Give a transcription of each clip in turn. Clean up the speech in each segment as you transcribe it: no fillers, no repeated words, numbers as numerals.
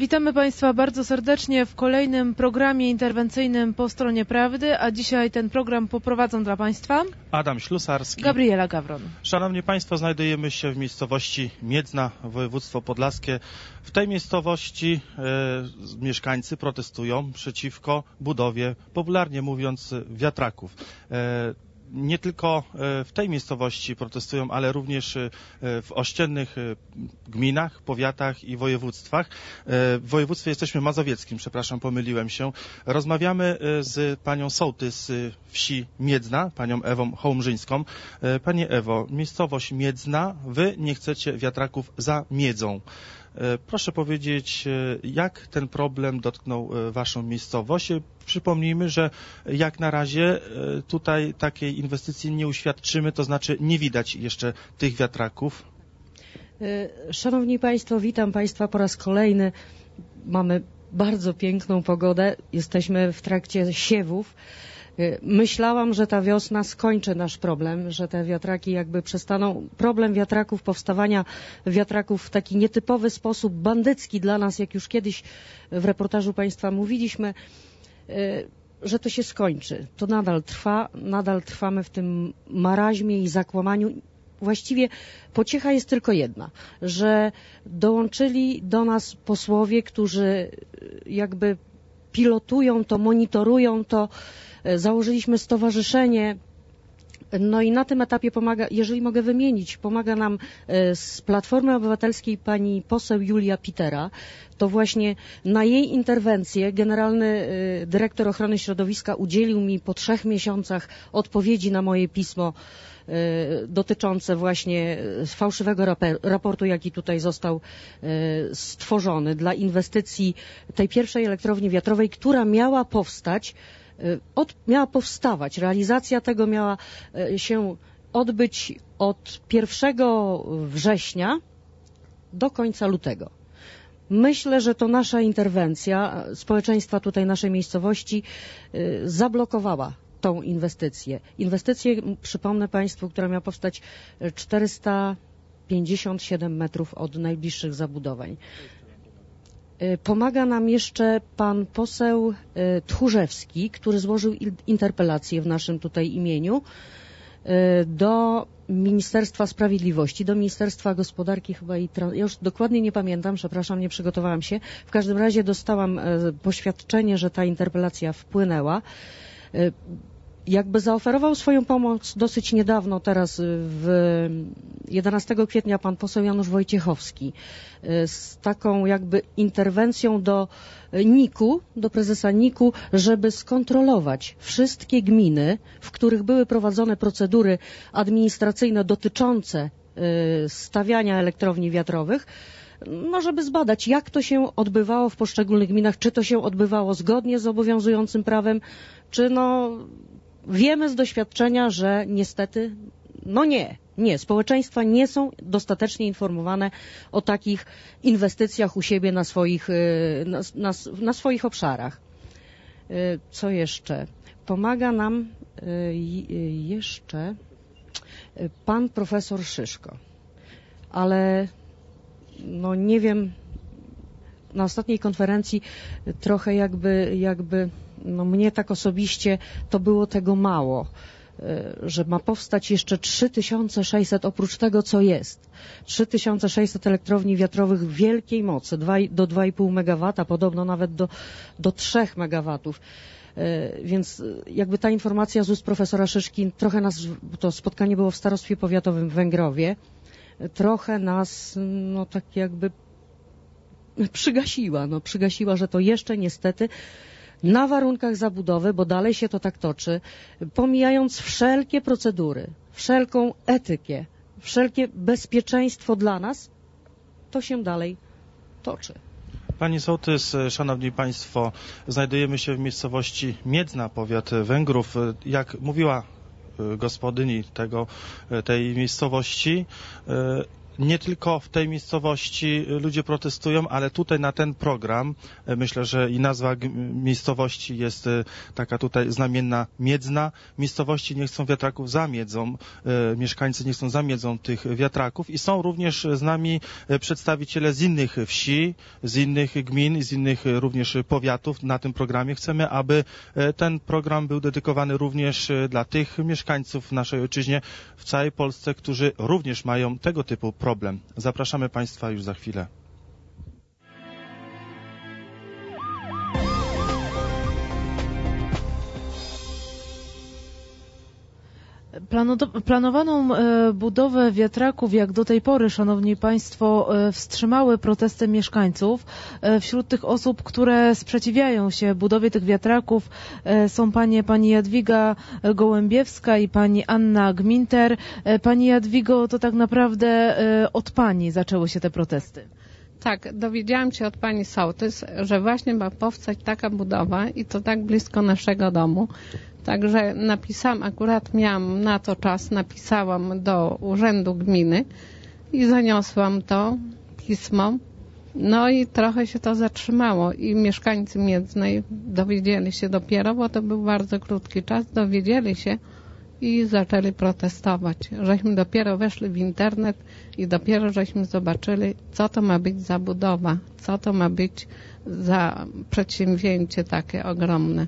Witamy Państwa bardzo serdecznie w kolejnym programie interwencyjnym Po stronie prawdy, a dzisiaj ten program poprowadzą dla Państwa Adam Ślusarski, Gabriela Gawron. Szanowni Państwo, znajdujemy się w miejscowości Miedzna, województwo podlaskie. W tej miejscowości mieszkańcy protestują przeciwko budowie, popularnie mówiąc, wiatraków. Nie tylko w tej miejscowości protestują, ale również w ościennych gminach, powiatach i województwach. W województwie jesteśmy mazowieckim, przepraszam, pomyliłem się. Rozmawiamy z panią sołtys wsi Miedzna, panią Ewą Hołmżyńską. Pani Ewo, miejscowość Miedzna, wy nie chcecie wiatraków za Miedzą. Proszę powiedzieć, jak ten problem dotknął waszą miejscowość? Przypomnijmy, że jak na razie tutaj takiej inwestycji nie uświadczymy, to znaczy nie widać jeszcze tych wiatraków. Szanowni Państwo, witam Państwa po raz kolejny. Mamy bardzo piękną pogodę, jesteśmy w trakcie siewów. Myślałam, że ta wiosna skończy nasz problem, że te wiatraki jakby przestaną. Problem wiatraków, powstawania wiatraków w taki nietypowy sposób, bandycki dla nas, jak już kiedyś w reportażu Państwa mówiliśmy, że to się skończy. To nadal trwa, nadal trwamy w tym maraźmie i zakłamaniu. Właściwie pociecha jest tylko jedna, że dołączyli do nas posłowie, którzy jakby pilotują to, monitorują to. Założyliśmy stowarzyszenie, no i na tym etapie pomaga, jeżeli mogę wymienić, pomaga nam z Platformy Obywatelskiej pani poseł Julia Pitera. To właśnie na jej interwencję generalny dyrektor ochrony środowiska udzielił mi po 3 miesiącach odpowiedzi na moje pismo dotyczące właśnie fałszywego raportu, jaki tutaj został stworzony dla inwestycji tej pierwszej elektrowni wiatrowej, która miała powstać. Miała powstawać, realizacja tego miała się odbyć od 1 września do końca lutego. Myślę, że to nasza interwencja, społeczeństwa tutaj naszej miejscowości zablokowała tą inwestycję. Inwestycję, przypomnę Państwu, która miała powstać 457 metrów od najbliższych zabudowań. Pomaga nam jeszcze pan poseł Tchórzewski, który złożył interpelację w naszym tutaj imieniu do Ministerstwa Sprawiedliwości, do Ministerstwa Gospodarki chyba ja już dokładnie nie pamiętam, przepraszam, nie przygotowałam się. W każdym razie dostałam poświadczenie, że ta interpelacja wpłynęła. Jakby zaoferował swoją pomoc dosyć niedawno, teraz 11 kwietnia pan poseł Janusz Wojciechowski z taką jakby interwencją do NIK-u, do prezesa NIK-u, żeby skontrolować wszystkie gminy, w których były prowadzone procedury administracyjne dotyczące stawiania elektrowni wiatrowych, no żeby zbadać, jak to się odbywało w poszczególnych gminach, czy to się odbywało zgodnie z obowiązującym prawem, czy wiemy z doświadczenia, że niestety, nie, społeczeństwa nie są dostatecznie informowane o takich inwestycjach u siebie na swoich obszarach. Co jeszcze? Pomaga nam jeszcze pan profesor Szyszko, ale nie wiem, na ostatniej konferencji trochę jakby mnie tak osobiście to było tego mało, że ma powstać jeszcze 3600 oprócz tego, co jest. 3600 elektrowni wiatrowych wielkiej mocy, do 2,5 MW, podobno nawet do 3 MW. Więc jakby ta informacja z ust profesora Szyszki trochę nas, to spotkanie było w Starostwie Powiatowym w Węgrowie, trochę nas tak jakby przygasiła, że to jeszcze niestety na warunkach zabudowy, bo dalej się to tak toczy, pomijając wszelkie procedury, wszelką etykę, wszelkie bezpieczeństwo dla nas, to się dalej toczy. Pani sołtys, szanowni państwo, znajdujemy się w miejscowości Miedzna, powiat Węgrów. Jak mówiła gospodyni tej miejscowości, Nie tylko w tej miejscowości ludzie protestują, ale tutaj na ten program, myślę, że i nazwa miejscowości jest taka tutaj znamienna, Miedzna. Miejscowości nie chcą wiatraków za Miedzą, mieszkańcy nie chcą za Miedzą tych wiatraków i są również z nami przedstawiciele z innych wsi, z innych gmin, z innych również powiatów na tym programie. Chcemy, aby ten program był dedykowany również dla tych mieszkańców w naszej ojczyźnie, w całej Polsce, którzy również mają tego typu problem. Zapraszamy Państwa już za chwilę. Planowaną budowę wiatraków, jak do tej pory, szanowni państwo, wstrzymały protesty mieszkańców. Wśród tych osób, które sprzeciwiają się budowie tych wiatraków, są pani Jadwiga Gołębiewska i pani Anna Gminter. Pani Jadwigo, to tak naprawdę od pani zaczęły się te protesty. Tak, dowiedziałam się od pani sołtys, że właśnie ma powstać taka budowa i to tak blisko naszego domu. Także napisałam, akurat miałam na to czas, napisałam do Urzędu Gminy i zaniosłam to pismo. No i trochę się to zatrzymało i mieszkańcy Miedznej dowiedzieli się dopiero, bo to był bardzo krótki czas, dowiedzieli się i zaczęli protestować. Żeśmy dopiero weszli w internet i dopiero żeśmy zobaczyli, co to ma być za budowa, co to ma być za przedsięwzięcie takie ogromne.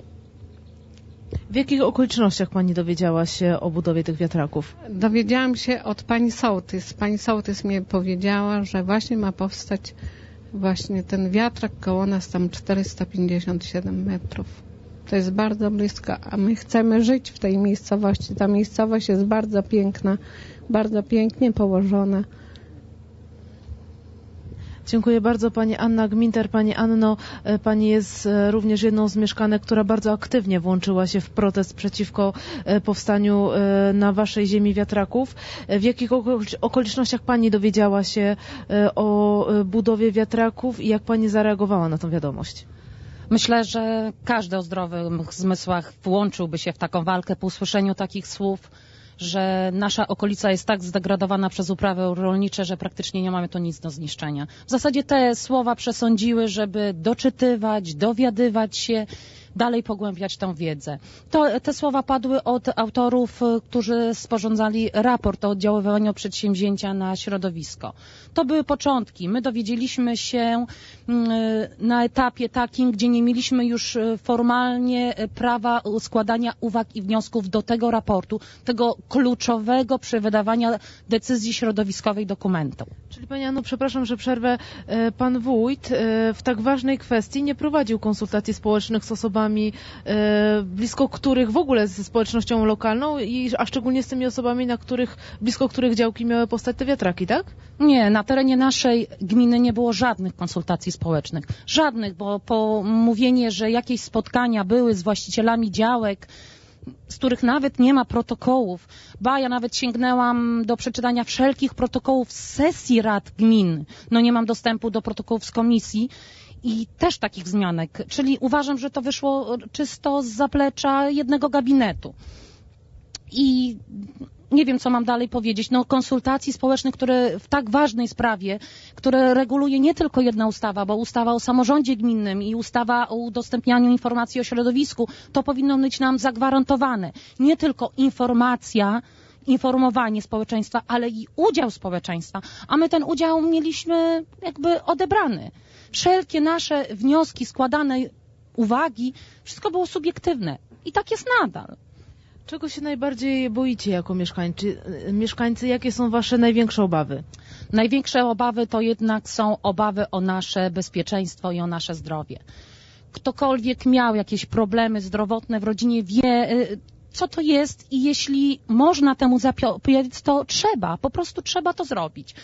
W jakich okolicznościach pani dowiedziała się o budowie tych wiatraków? Dowiedziałam się od pani sołtys. Pani sołtys mi powiedziała, że właśnie ma powstać właśnie ten wiatrak koło nas tam 457 metrów. To jest bardzo blisko, a my chcemy żyć w tej miejscowości. Ta miejscowość jest bardzo piękna, bardzo pięknie położona. Dziękuję bardzo pani Anna Gminter. Pani Anno, pani jest również jedną z mieszkanek, która bardzo aktywnie włączyła się w protest przeciwko powstaniu na waszej ziemi wiatraków. W jakich okolicznościach pani dowiedziała się o budowie wiatraków i jak pani zareagowała na tę wiadomość? Myślę, że każdy o zdrowych zmysłach włączyłby się w taką walkę po usłyszeniu takich słów, że nasza okolica jest tak zdegradowana przez uprawy rolnicze, że praktycznie nie mamy tu nic do zniszczenia. W zasadzie te słowa przesądziły, żeby doczytywać, dowiadywać się, dalej pogłębiać tę wiedzę. Te słowa padły od autorów, którzy sporządzali raport o oddziaływaniu przedsięwzięcia na środowisko. To były początki. My dowiedzieliśmy się na etapie takim, gdzie nie mieliśmy już formalnie prawa składania uwag i wniosków do tego raportu, tego kluczowego przy wydawaniu decyzji środowiskowej dokumentu. Czyli pani Anno, przepraszam, że przerwę. Pan wójt w tak ważnej kwestii nie prowadził konsultacji społecznych z osobami, blisko których w ogóle ze społecznością lokalną, a szczególnie z tymi osobami, blisko których działki miały powstać te wiatraki, tak? Nie, na terenie naszej gminy nie było żadnych konsultacji społecznych. Żadnych, bo mówienie, że jakieś spotkania były z właścicielami działek, z których nawet nie ma protokołów. Ja nawet sięgnęłam do przeczytania wszelkich protokołów z sesji rad gmin. No nie mam dostępu do protokołów z komisji i też takich wzmianek. Czyli uważam, że to wyszło czysto z zaplecza jednego gabinetu. I nie wiem, co mam dalej powiedzieć. No, konsultacji społecznych, które w tak ważnej sprawie, które reguluje nie tylko jedna ustawa, bo ustawa o samorządzie gminnym i ustawa o udostępnianiu informacji o środowisku, to powinno być nam zagwarantowane. Nie tylko informowanie społeczeństwa, ale i udział społeczeństwa. A my ten udział mieliśmy jakby odebrany. Wszelkie nasze wnioski, składane uwagi, wszystko było subiektywne. I tak jest nadal. Czego się najbardziej boicie jako mieszkańcy? Jakie są wasze największe obawy? Największe obawy to jednak są obawy o nasze bezpieczeństwo i o nasze zdrowie. Ktokolwiek miał jakieś problemy zdrowotne w rodzinie, wie, co to jest i jeśli można temu zapobiec, to po prostu trzeba to zrobić.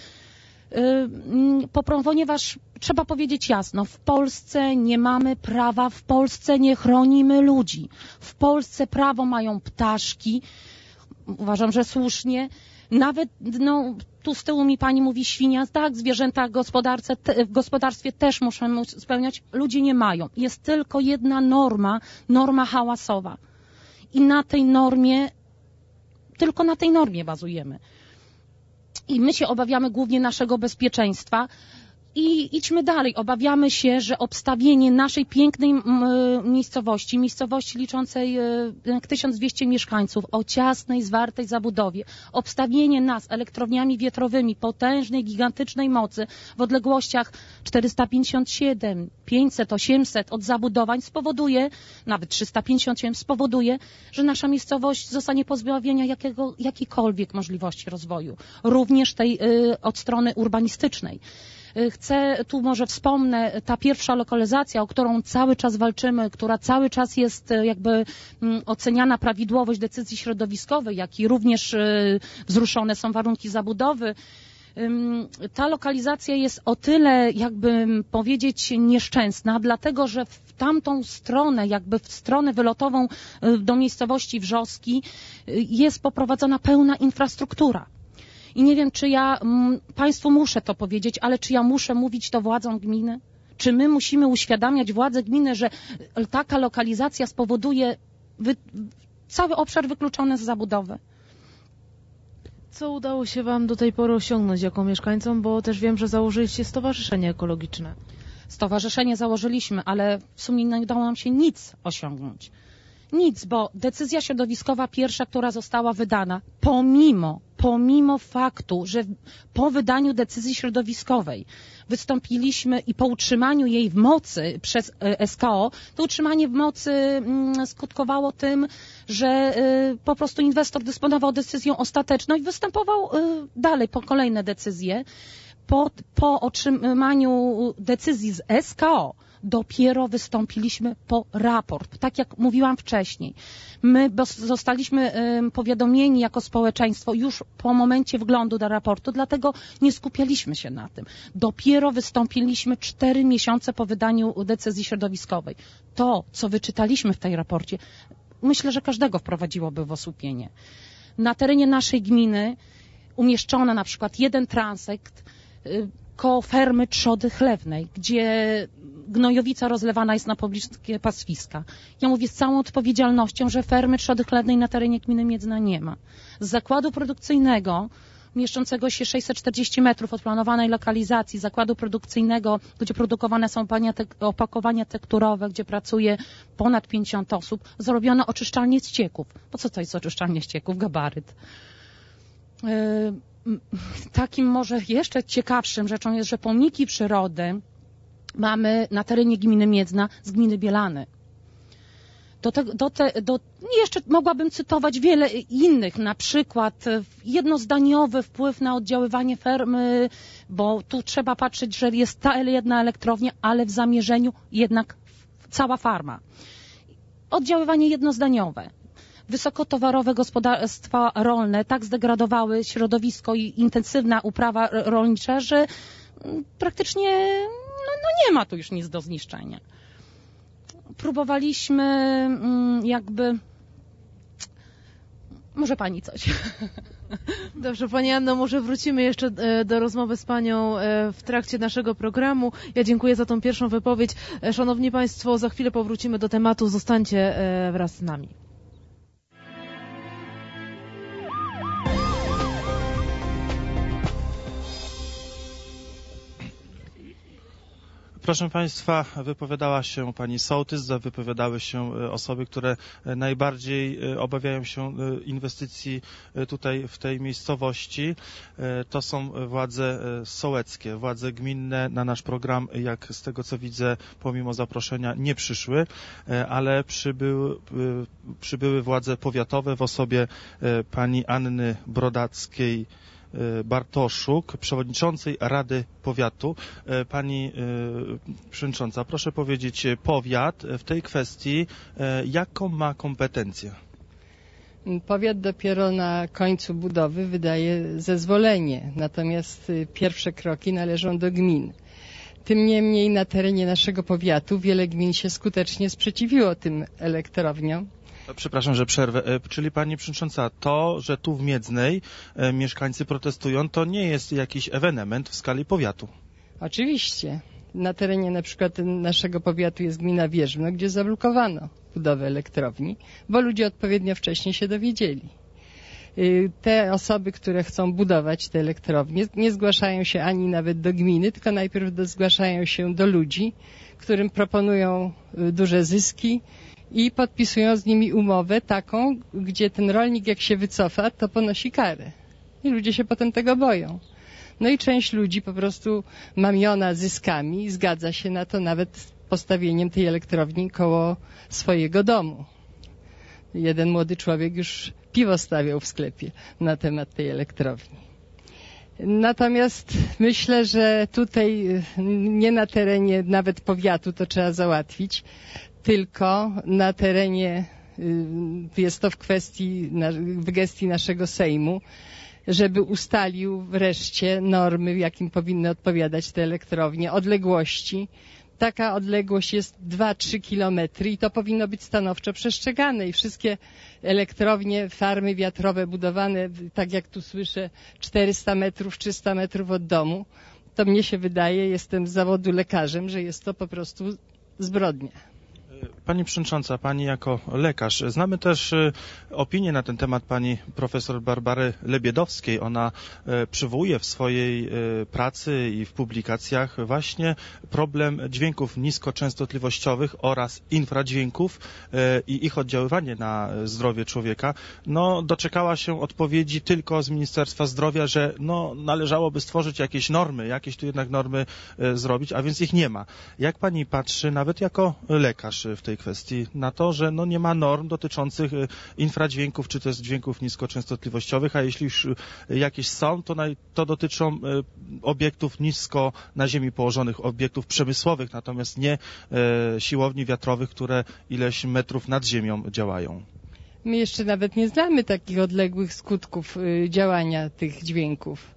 Ponieważ trzeba powiedzieć jasno, w Polsce nie mamy prawa, w Polsce nie chronimy ludzi. W Polsce prawo mają ptaszki, uważam, że słusznie. Nawet, tu z tyłu mi pani mówi świnia, tak, zwierzęta w gospodarstwie też muszą spełniać, ludzie nie mają. Jest tylko jedna norma hałasowa. I tylko na tej normie bazujemy. I my się obawiamy głównie naszego bezpieczeństwa. I idźmy dalej. Obawiamy się, że obstawienie naszej pięknej miejscowości liczącej jak 1200 mieszkańców, o ciasnej, zwartej zabudowie, obstawienie nas elektrowniami wiatrowymi potężnej, gigantycznej mocy w odległościach 457, 500, 800 od zabudowań spowoduje, nawet 357 spowoduje, że nasza miejscowość zostanie pozbawiona jakiejkolwiek możliwości rozwoju, również tej od strony urbanistycznej. Tu może wspomnę, ta pierwsza lokalizacja, o którą cały czas walczymy, która cały czas jest jakby oceniana prawidłowość decyzji środowiskowej, jak i również wzruszone są warunki zabudowy. Ta lokalizacja jest o tyle, jakby powiedzieć, nieszczęsna, dlatego że w tamtą stronę, jakby w stronę wylotową do miejscowości Wrzoski jest poprowadzona pełna infrastruktura. I nie wiem, czy ja Państwu muszę to powiedzieć, ale czy ja muszę mówić to władzom gminy? Czy my musimy uświadamiać władze gminy, że taka lokalizacja spowoduje cały obszar wykluczony z zabudowy? Co udało się Wam do tej pory osiągnąć jako mieszkańcom, bo też wiem, że założyliście stowarzyszenie ekologiczne. Stowarzyszenie założyliśmy, ale w sumie nie udało nam się nic osiągnąć. Nic, bo decyzja środowiskowa pierwsza, która została wydana, pomimo faktu, że po wydaniu decyzji środowiskowej wystąpiliśmy i po utrzymaniu jej w mocy przez SKO, to utrzymanie w mocy skutkowało tym, że po prostu inwestor dysponował decyzją ostateczną i występował dalej po kolejne decyzje. Po otrzymaniu decyzji z SKO dopiero wystąpiliśmy po raport. Tak jak mówiłam wcześniej, my zostaliśmy powiadomieni jako społeczeństwo już po momencie wglądu do raportu, dlatego nie skupialiśmy się na tym. Dopiero wystąpiliśmy 4 miesiące po wydaniu decyzji środowiskowej. To, co wyczytaliśmy w tej raporcie, myślę, że każdego wprowadziłoby w osłupienie. Na terenie naszej gminy umieszczono na przykład jeden transekt koło fermy trzody chlewnej, gdzie gnojowica rozlewana jest na pobliskie pastwiska. Ja mówię z całą odpowiedzialnością, że fermy trzody chlewnej na terenie gminy Miedzna nie ma. Z zakładu produkcyjnego mieszczącego się 640 metrów od planowanej lokalizacji, zakładu produkcyjnego, gdzie produkowane są opakowania tekturowe, gdzie pracuje ponad 50 osób, zrobiono oczyszczalnię ścieków. Po co to jest oczyszczalnia ścieków? Gabaryt. Takim może jeszcze ciekawszym rzeczą jest, że pomniki przyrody mamy na terenie gminy Miedzna z gminy Bielany. Jeszcze mogłabym cytować wiele innych, na przykład jednozdaniowy wpływ na oddziaływanie fermy, bo tu trzeba patrzeć, że jest ta jedna elektrownia, ale w zamierzeniu jednak cała farma. Oddziaływanie jednozdaniowe. Wysokotowarowe gospodarstwa rolne tak zdegradowały środowisko i intensywna uprawa rolnicza, że praktycznie nie ma tu już nic do zniszczenia. Próbowaliśmy jakby... Może Pani coś? Dobrze, Pani Anno, może wrócimy jeszcze do rozmowy z Panią w trakcie naszego programu. Ja dziękuję za tą pierwszą wypowiedź. Szanowni Państwo, za chwilę powrócimy do tematu. Zostańcie wraz z nami. Proszę Państwa, wypowiadała się pani sołtys, wypowiadały się osoby, które najbardziej obawiają się inwestycji tutaj w tej miejscowości. To są władze sołeckie, władze gminne na nasz program, jak z tego co widzę, pomimo zaproszenia nie przyszły, ale przybyły władze powiatowe w osobie pani Anny Brodackiej-Bartoszuk, przewodniczącej Rady Powiatu. Pani przewodnicząca, proszę powiedzieć, powiat w tej kwestii jaką ma kompetencję? Powiat dopiero na końcu budowy wydaje zezwolenie, natomiast pierwsze kroki należą do gmin. Tym niemniej na terenie naszego powiatu wiele gmin się skutecznie sprzeciwiło tym elektrowniom. Przepraszam, że przerwę. Czyli pani przewodnicząca, to, że tu w Miedznej mieszkańcy protestują, to nie jest jakiś ewenement w skali powiatu? Oczywiście. Na terenie na przykład naszego powiatu jest gmina Wierzbno, gdzie zablokowano budowę elektrowni, bo ludzie odpowiednio wcześnie się dowiedzieli. Te osoby, które chcą budować te elektrownie, nie zgłaszają się ani nawet do gminy, tylko najpierw zgłaszają się do ludzi, którym proponują duże zyski i podpisują z nimi umowę taką, gdzie ten rolnik jak się wycofa, to ponosi karę. I ludzie się potem tego boją. No i część ludzi po prostu mamiona zyskami zgadza się na to nawet z postawieniem tej elektrowni koło swojego domu. Jeden młody człowiek już piwo stawiał w sklepie na temat tej elektrowni. Natomiast myślę, że tutaj nie na terenie nawet powiatu to trzeba załatwić, tylko na terenie, jest to w gestii naszego Sejmu, żeby ustalił wreszcie normy, w jakim powinny odpowiadać te elektrownie, odległości. Taka odległość jest 2-3 kilometry i to powinno być stanowczo przestrzegane i wszystkie elektrownie, farmy wiatrowe budowane, tak jak tu słyszę, 400 metrów, 300 metrów od domu, to mnie się wydaje, jestem z zawodu lekarzem, że jest to po prostu zbrodnia. Pani przewodnicząca, pani jako lekarz, znamy też opinię na ten temat pani profesor Barbary Lebiedowskiej. Ona przywołuje w swojej pracy i w publikacjach właśnie problem dźwięków niskoczęstotliwościowych oraz infradźwięków i ich oddziaływanie na zdrowie człowieka. No, doczekała się odpowiedzi tylko z Ministerstwa Zdrowia, że no, należałoby stworzyć jakieś normy, jakieś tu jednak normy zrobić, a więc ich nie ma. Jak pani patrzy, nawet jako lekarz w tej kwestii, na to, że no nie ma norm dotyczących infradźwięków, czy też dźwięków niskoczęstotliwościowych, a jeśli już jakieś są, to dotyczą obiektów nisko na ziemi położonych, obiektów przemysłowych, natomiast nie siłowni wiatrowych, które ileś metrów nad ziemią działają. My jeszcze nawet nie znamy takich odległych skutków działania tych dźwięków.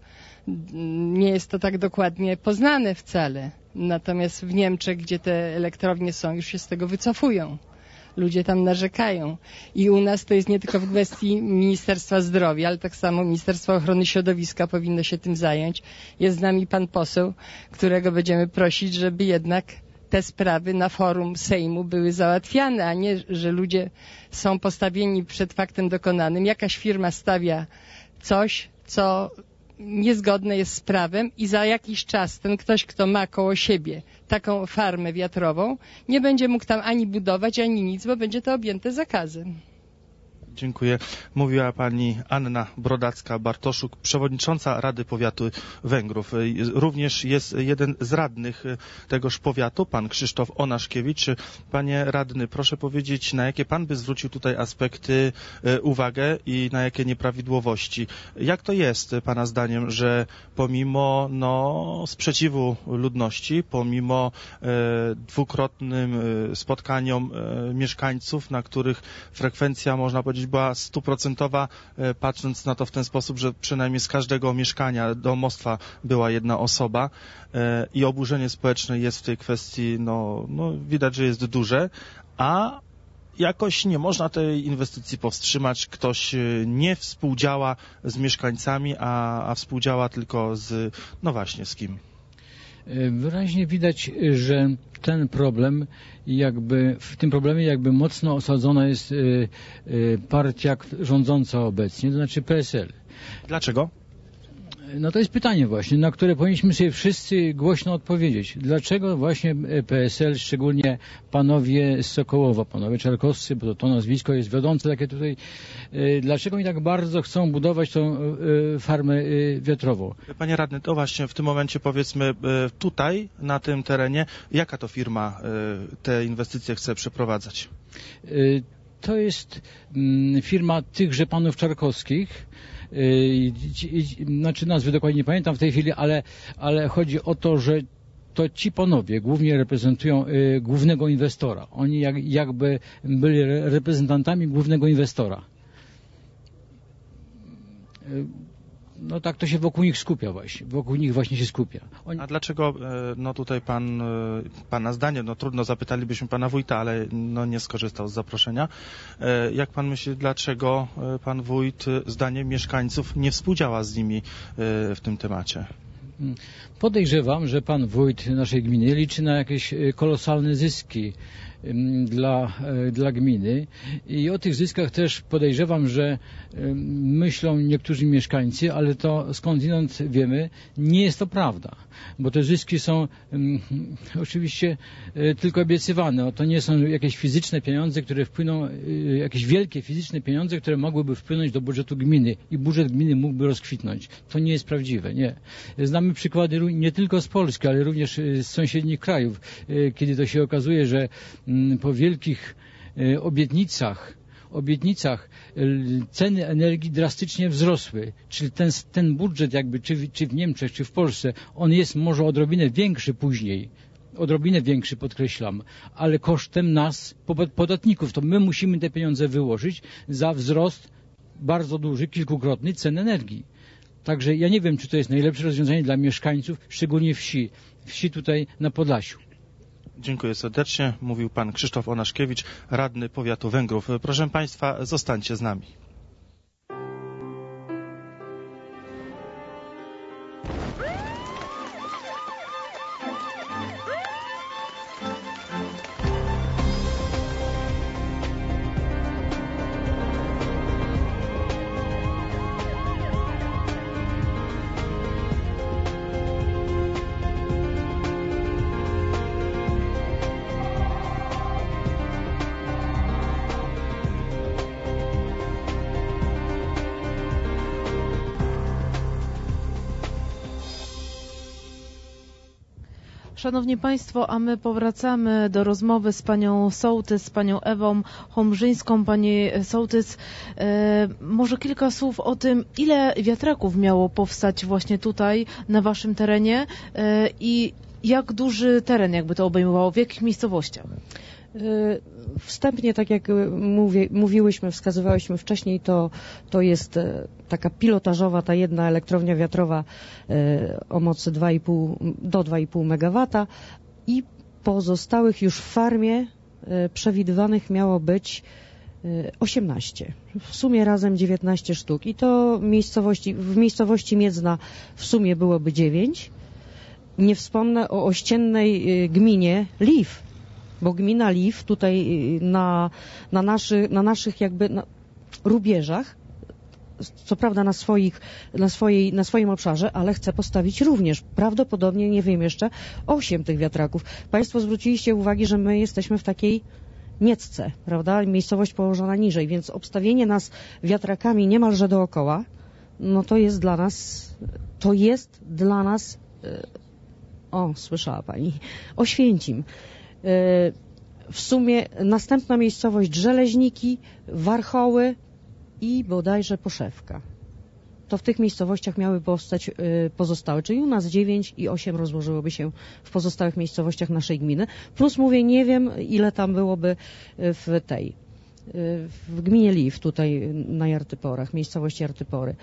Nie jest to tak dokładnie poznane wcale. Natomiast w Niemczech, gdzie te elektrownie są, już się z tego wycofują. Ludzie tam narzekają. I u nas to jest nie tylko w kwestii Ministerstwa Zdrowia, ale tak samo Ministerstwo Ochrony Środowiska powinno się tym zająć. Jest z nami pan poseł, którego będziemy prosić, żeby jednak te sprawy na forum Sejmu były załatwiane, a nie, że ludzie są postawieni przed faktem dokonanym. Jakaś firma stawia coś, co niezgodne jest z prawem i za jakiś czas ten ktoś, kto ma koło siebie taką farmę wiatrową, nie będzie mógł tam ani budować, ani nic, bo będzie to objęte zakazem. Dziękuję. Mówiła pani Anna Brodacka-Bartoszuk, przewodnicząca Rady Powiatu Węgrów. Również jest jeden z radnych tegoż powiatu, pan Krzysztof Onaszkiewicz. Panie radny, proszę powiedzieć, na jakie pan by zwrócił tutaj aspekty uwagę i na jakie nieprawidłowości? Jak to jest pana zdaniem, że pomimo sprzeciwu ludności, pomimo dwukrotnym spotkaniom mieszkańców, na których frekwencja, można powiedzieć, była 100%, patrząc na to w ten sposób, że przynajmniej z każdego mieszkania, domostwa była jedna osoba i oburzenie społeczne jest w tej kwestii, widać, że jest duże, a jakoś nie można tej inwestycji powstrzymać. Ktoś nie współdziała z mieszkańcami, a współdziała tylko z kim? Wyraźnie widać, że w tym problemie mocno osadzona jest partia rządząca obecnie, to znaczy PSL. Dlaczego? No to jest pytanie właśnie, na które powinniśmy sobie wszyscy głośno odpowiedzieć. Dlaczego właśnie PSL, szczególnie panowie z Sokołowa, panowie czarkowscy, bo to nazwisko jest wiodące takie tutaj, dlaczego oni tak bardzo chcą budować tą farmę wiatrową? Panie radny, to właśnie w tym momencie powiedzmy tutaj, na tym terenie, jaka to firma te inwestycje chce przeprowadzać? To jest firma tychże panów czarkowskich, nazwy dokładnie nie pamiętam w tej chwili, ale chodzi o to, że to ci panowie głównie reprezentują głównego inwestora. Oni jakby byli reprezentantami głównego inwestora. No tak to się wokół nich skupia właśnie. Wokół nich właśnie się skupia. A dlaczego, tutaj pana zdanie, trudno, zapytalibyśmy pana wójta, ale nie skorzystał z zaproszenia. Jak pan myśli, dlaczego pan wójt, zdaniem mieszkańców, nie współdziała z nimi w tym temacie? Podejrzewam, że pan wójt naszej gminy liczy na jakieś kolosalne zyski dla gminy i o tych zyskach też podejrzewam, że myślą niektórzy mieszkańcy, ale to skądinąd wiemy, nie jest to prawda, bo te zyski są oczywiście tylko obiecywane. To nie są jakieś fizyczne pieniądze, które wpłyną, jakieś wielkie fizyczne pieniądze, które mogłyby wpłynąć do budżetu gminy i budżet gminy mógłby rozkwitnąć. To nie jest prawdziwe, nie. Znamy przykłady nie tylko z Polski, ale również z sąsiednich krajów, kiedy to się okazuje, że po wielkich obietnicach ceny energii drastycznie wzrosły. Czyli ten budżet jakby czy w Niemczech, czy w Polsce, on jest może odrobinę większy później, odrobinę większy, podkreślam, ale kosztem nas, podatników, to my musimy te pieniądze wyłożyć za wzrost bardzo duży, kilkukrotny cen energii. Także ja nie wiem, czy to jest najlepsze rozwiązanie dla mieszkańców, szczególnie wsi tutaj na Podlasiu. Dziękuję serdecznie. Mówił pan Krzysztof Onaszkiewicz, radny powiatu Węgrów. Proszę państwa, zostańcie z nami. Szanowni Państwo, a my powracamy do rozmowy z panią Sołtys, z panią Ewą Homrzyńską. Pani Sołtys, może kilka słów o tym, ile wiatraków miało powstać właśnie tutaj, na waszym terenie i jak duży teren jakby to obejmowało, w jakich miejscowościach? Wstępnie, tak jak mówiłyśmy, wskazywałyśmy wcześniej, to jest taka pilotażowa, ta jedna elektrownia wiatrowa o mocy do 2,5 MW i pozostałych już w farmie przewidywanych miało być 18. W sumie razem 19 sztuk. I to w miejscowości Miedzna w sumie byłoby 9. Nie wspomnę o ościennej gminie Liw, bo gmina Liw tutaj na naszych jakby rubieżach, co prawda na swoim obszarze, ale chce postawić również, prawdopodobnie, nie wiem jeszcze, 8 tych wiatraków. Państwo zwróciliście uwagę, że my jesteśmy w takiej Miedzce, prawda? Miejscowość położona niżej, więc obstawienie nas wiatrakami niemalże dookoła, no to jest dla nas, słyszała Pani, Oświęcim. W sumie następna miejscowość Żeleźniki, Warchoły i bodajże Poszewka. To w tych miejscowościach miały powstać pozostałe, czyli u nas 9 i 8 rozłożyłoby się w pozostałych miejscowościach naszej gminy. Plus mówię, nie wiem, ile tam byłoby w gminie Liw, tutaj na Jartyporach, miejscowości Jartypory.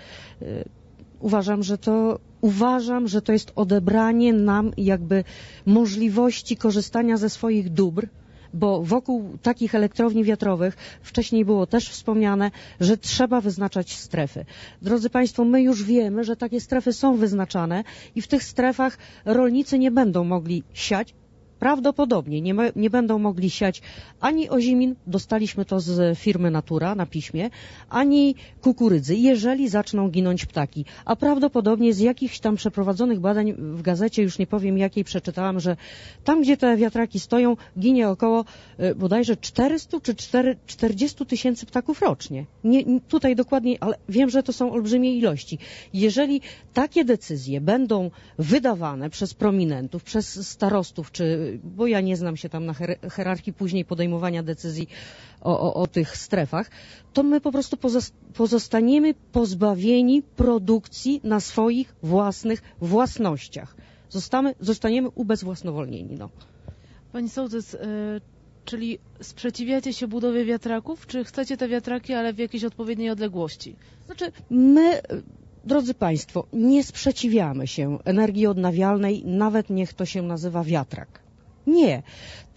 Uważam, że to jest odebranie nam jakby możliwości korzystania ze swoich dóbr, bo wokół takich elektrowni wiatrowych wcześniej było też wspomniane, że trzeba wyznaczać strefy. Drodzy Państwo, my już wiemy, że takie strefy są wyznaczane i w tych strefach rolnicy nie będą mogli siać, prawdopodobnie nie będą mogli siać ani ozimin, dostaliśmy to z firmy Natura na piśmie, ani kukurydzy, jeżeli zaczną ginąć ptaki. A prawdopodobnie z jakichś tam przeprowadzonych badań w gazecie, już nie powiem jakiej, przeczytałam, że tam, gdzie te wiatraki stoją, ginie około bodajże 400 czy 40 tysięcy ptaków rocznie. Nie, tutaj dokładnie, ale wiem, że to są olbrzymie ilości. Jeżeli takie decyzje będą wydawane przez prominentów, przez starostów, bo ja nie znam się tam na hierarchii później podejmowania decyzji o tych strefach, to my po prostu pozostaniemy pozbawieni produkcji na swoich własnych własnościach. Zostaniemy ubezwłasnowolnieni. Pani Sołtys, czyli sprzeciwiacie się budowie wiatraków, czy chcecie te wiatraki, ale w jakiejś odpowiedniej odległości? Znaczy, my, drodzy Państwo, nie sprzeciwiamy się energii odnawialnej, nawet niech to się nazywa wiatrak. Nie,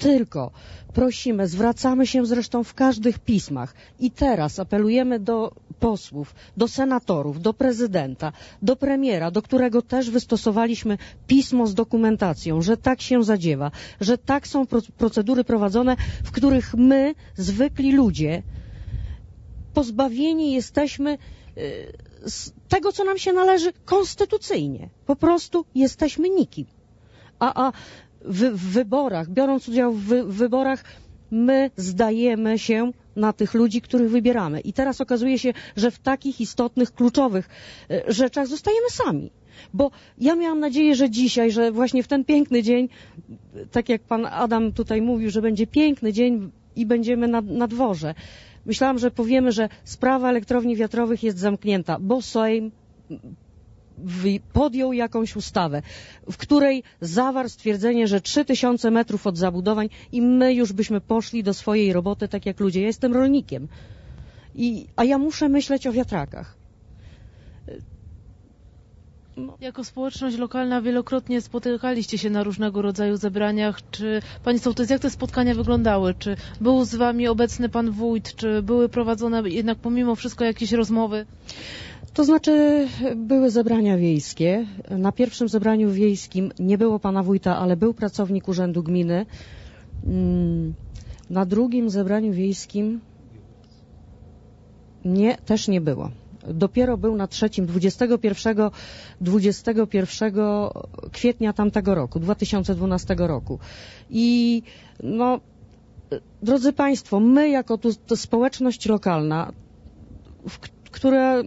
tylko prosimy, zwracamy się zresztą w każdych pismach i teraz apelujemy do posłów, do senatorów, do prezydenta, do premiera, do którego też wystosowaliśmy pismo z dokumentacją, że tak się zadziewa, że tak są procedury prowadzone, w których my, zwykli ludzie, pozbawieni jesteśmy z tego, co nam się należy konstytucyjnie. Po prostu jesteśmy nikim. A w wyborach, biorąc udział w wyborach, my zdajemy się na tych ludzi, których wybieramy. I teraz okazuje się, że w takich istotnych, kluczowych rzeczach zostajemy sami. Bo ja miałam nadzieję, że dzisiaj, że właśnie w ten piękny dzień, tak jak pan Adam tutaj mówił, że będzie piękny dzień i będziemy na dworze. Myślałam, że powiemy, że sprawa elektrowni wiatrowych jest zamknięta, bo Sejm podjął jakąś ustawę, w której zawarł stwierdzenie, że 3000 metrów od zabudowań i my już byśmy poszli do swojej roboty tak jak ludzie. Ja jestem rolnikiem, a ja muszę myśleć o wiatrakach. No. Jako społeczność lokalna wielokrotnie spotykaliście się na różnego rodzaju zebraniach. Czy, Pani Sołtys, jak te spotkania wyglądały? Czy był z Wami obecny Pan Wójt? Czy były prowadzone jednak pomimo wszystko jakieś rozmowy? To znaczy były zebrania wiejskie. Na pierwszym zebraniu wiejskim nie było pana wójta, ale był pracownik Urzędu Gminy. Na drugim zebraniu wiejskim też nie było. Dopiero był na trzecim, 21 kwietnia tamtego roku, 2012 roku. I no, drodzy Państwo, my jako to społeczność lokalna, która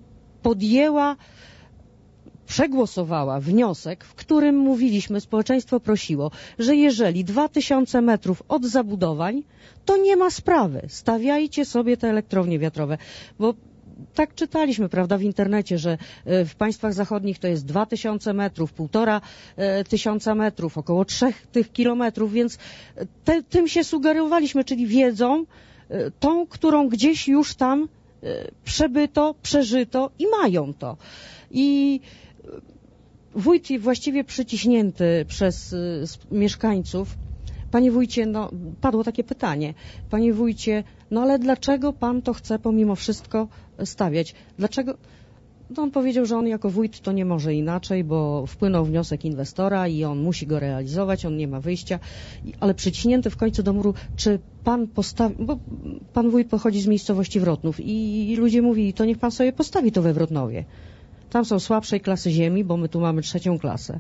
przegłosowała wniosek, w którym mówiliśmy, społeczeństwo prosiło, że jeżeli 2000 metrów od zabudowań, to nie ma sprawy, stawiajcie sobie te elektrownie wiatrowe, bo tak czytaliśmy, prawda, w internecie, że w państwach zachodnich to jest 2000 metrów, 1500 metrów, około 3 tych kilometrów, więc tym się sugerowaliśmy, czyli wiedzą tą, którą gdzieś już tam przebyto, przeżyto i mają to. I wójt właściwie przyciśnięty przez mieszkańców. Panie wójcie, padło takie pytanie. Panie wójcie, ale dlaczego pan to chce pomimo wszystko stawiać? Dlaczego? On powiedział, że on jako wójt to nie może inaczej, bo wpłynął wniosek inwestora i on musi go realizować, on nie ma wyjścia. Ale przyciśnięty w końcu do muru, czy pan postawi, bo pan wójt pochodzi z miejscowości Wrotnów i ludzie mówili, to niech pan sobie postawi to we Wrotnowie. Tam są słabszej klasy ziemi, bo my tu mamy 3. klasę.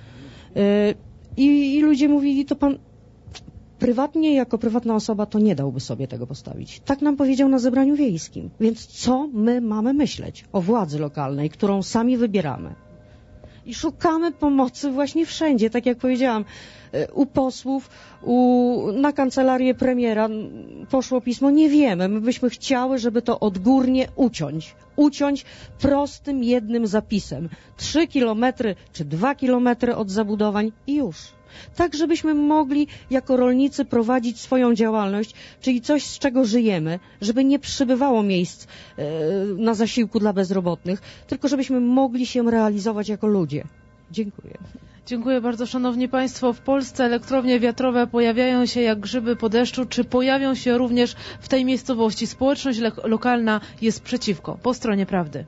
I ludzie mówili, to pan prywatnie, jako prywatna osoba, to nie dałby sobie tego postawić. Tak nam powiedział na zebraniu wiejskim. Więc co my mamy myśleć o władzy lokalnej, którą sami wybieramy? I szukamy pomocy właśnie wszędzie, tak jak powiedziałam, u posłów, na kancelarię premiera poszło pismo, nie wiemy, my byśmy chciały, żeby to odgórnie uciąć prostym jednym zapisem. 3 kilometry czy 2 kilometry od zabudowań i już. Tak, żebyśmy mogli jako rolnicy prowadzić swoją działalność, czyli coś, z czego żyjemy, żeby nie przybywało miejsc na zasiłku dla bezrobotnych, tylko żebyśmy mogli się realizować jako ludzie. Dziękuję. Dziękuję bardzo, szanowni państwo. W Polsce elektrownie wiatrowe pojawiają się jak grzyby po deszczu. Czy pojawią się również w tej miejscowości? Społeczność lokalna jest przeciwko, po stronie prawdy.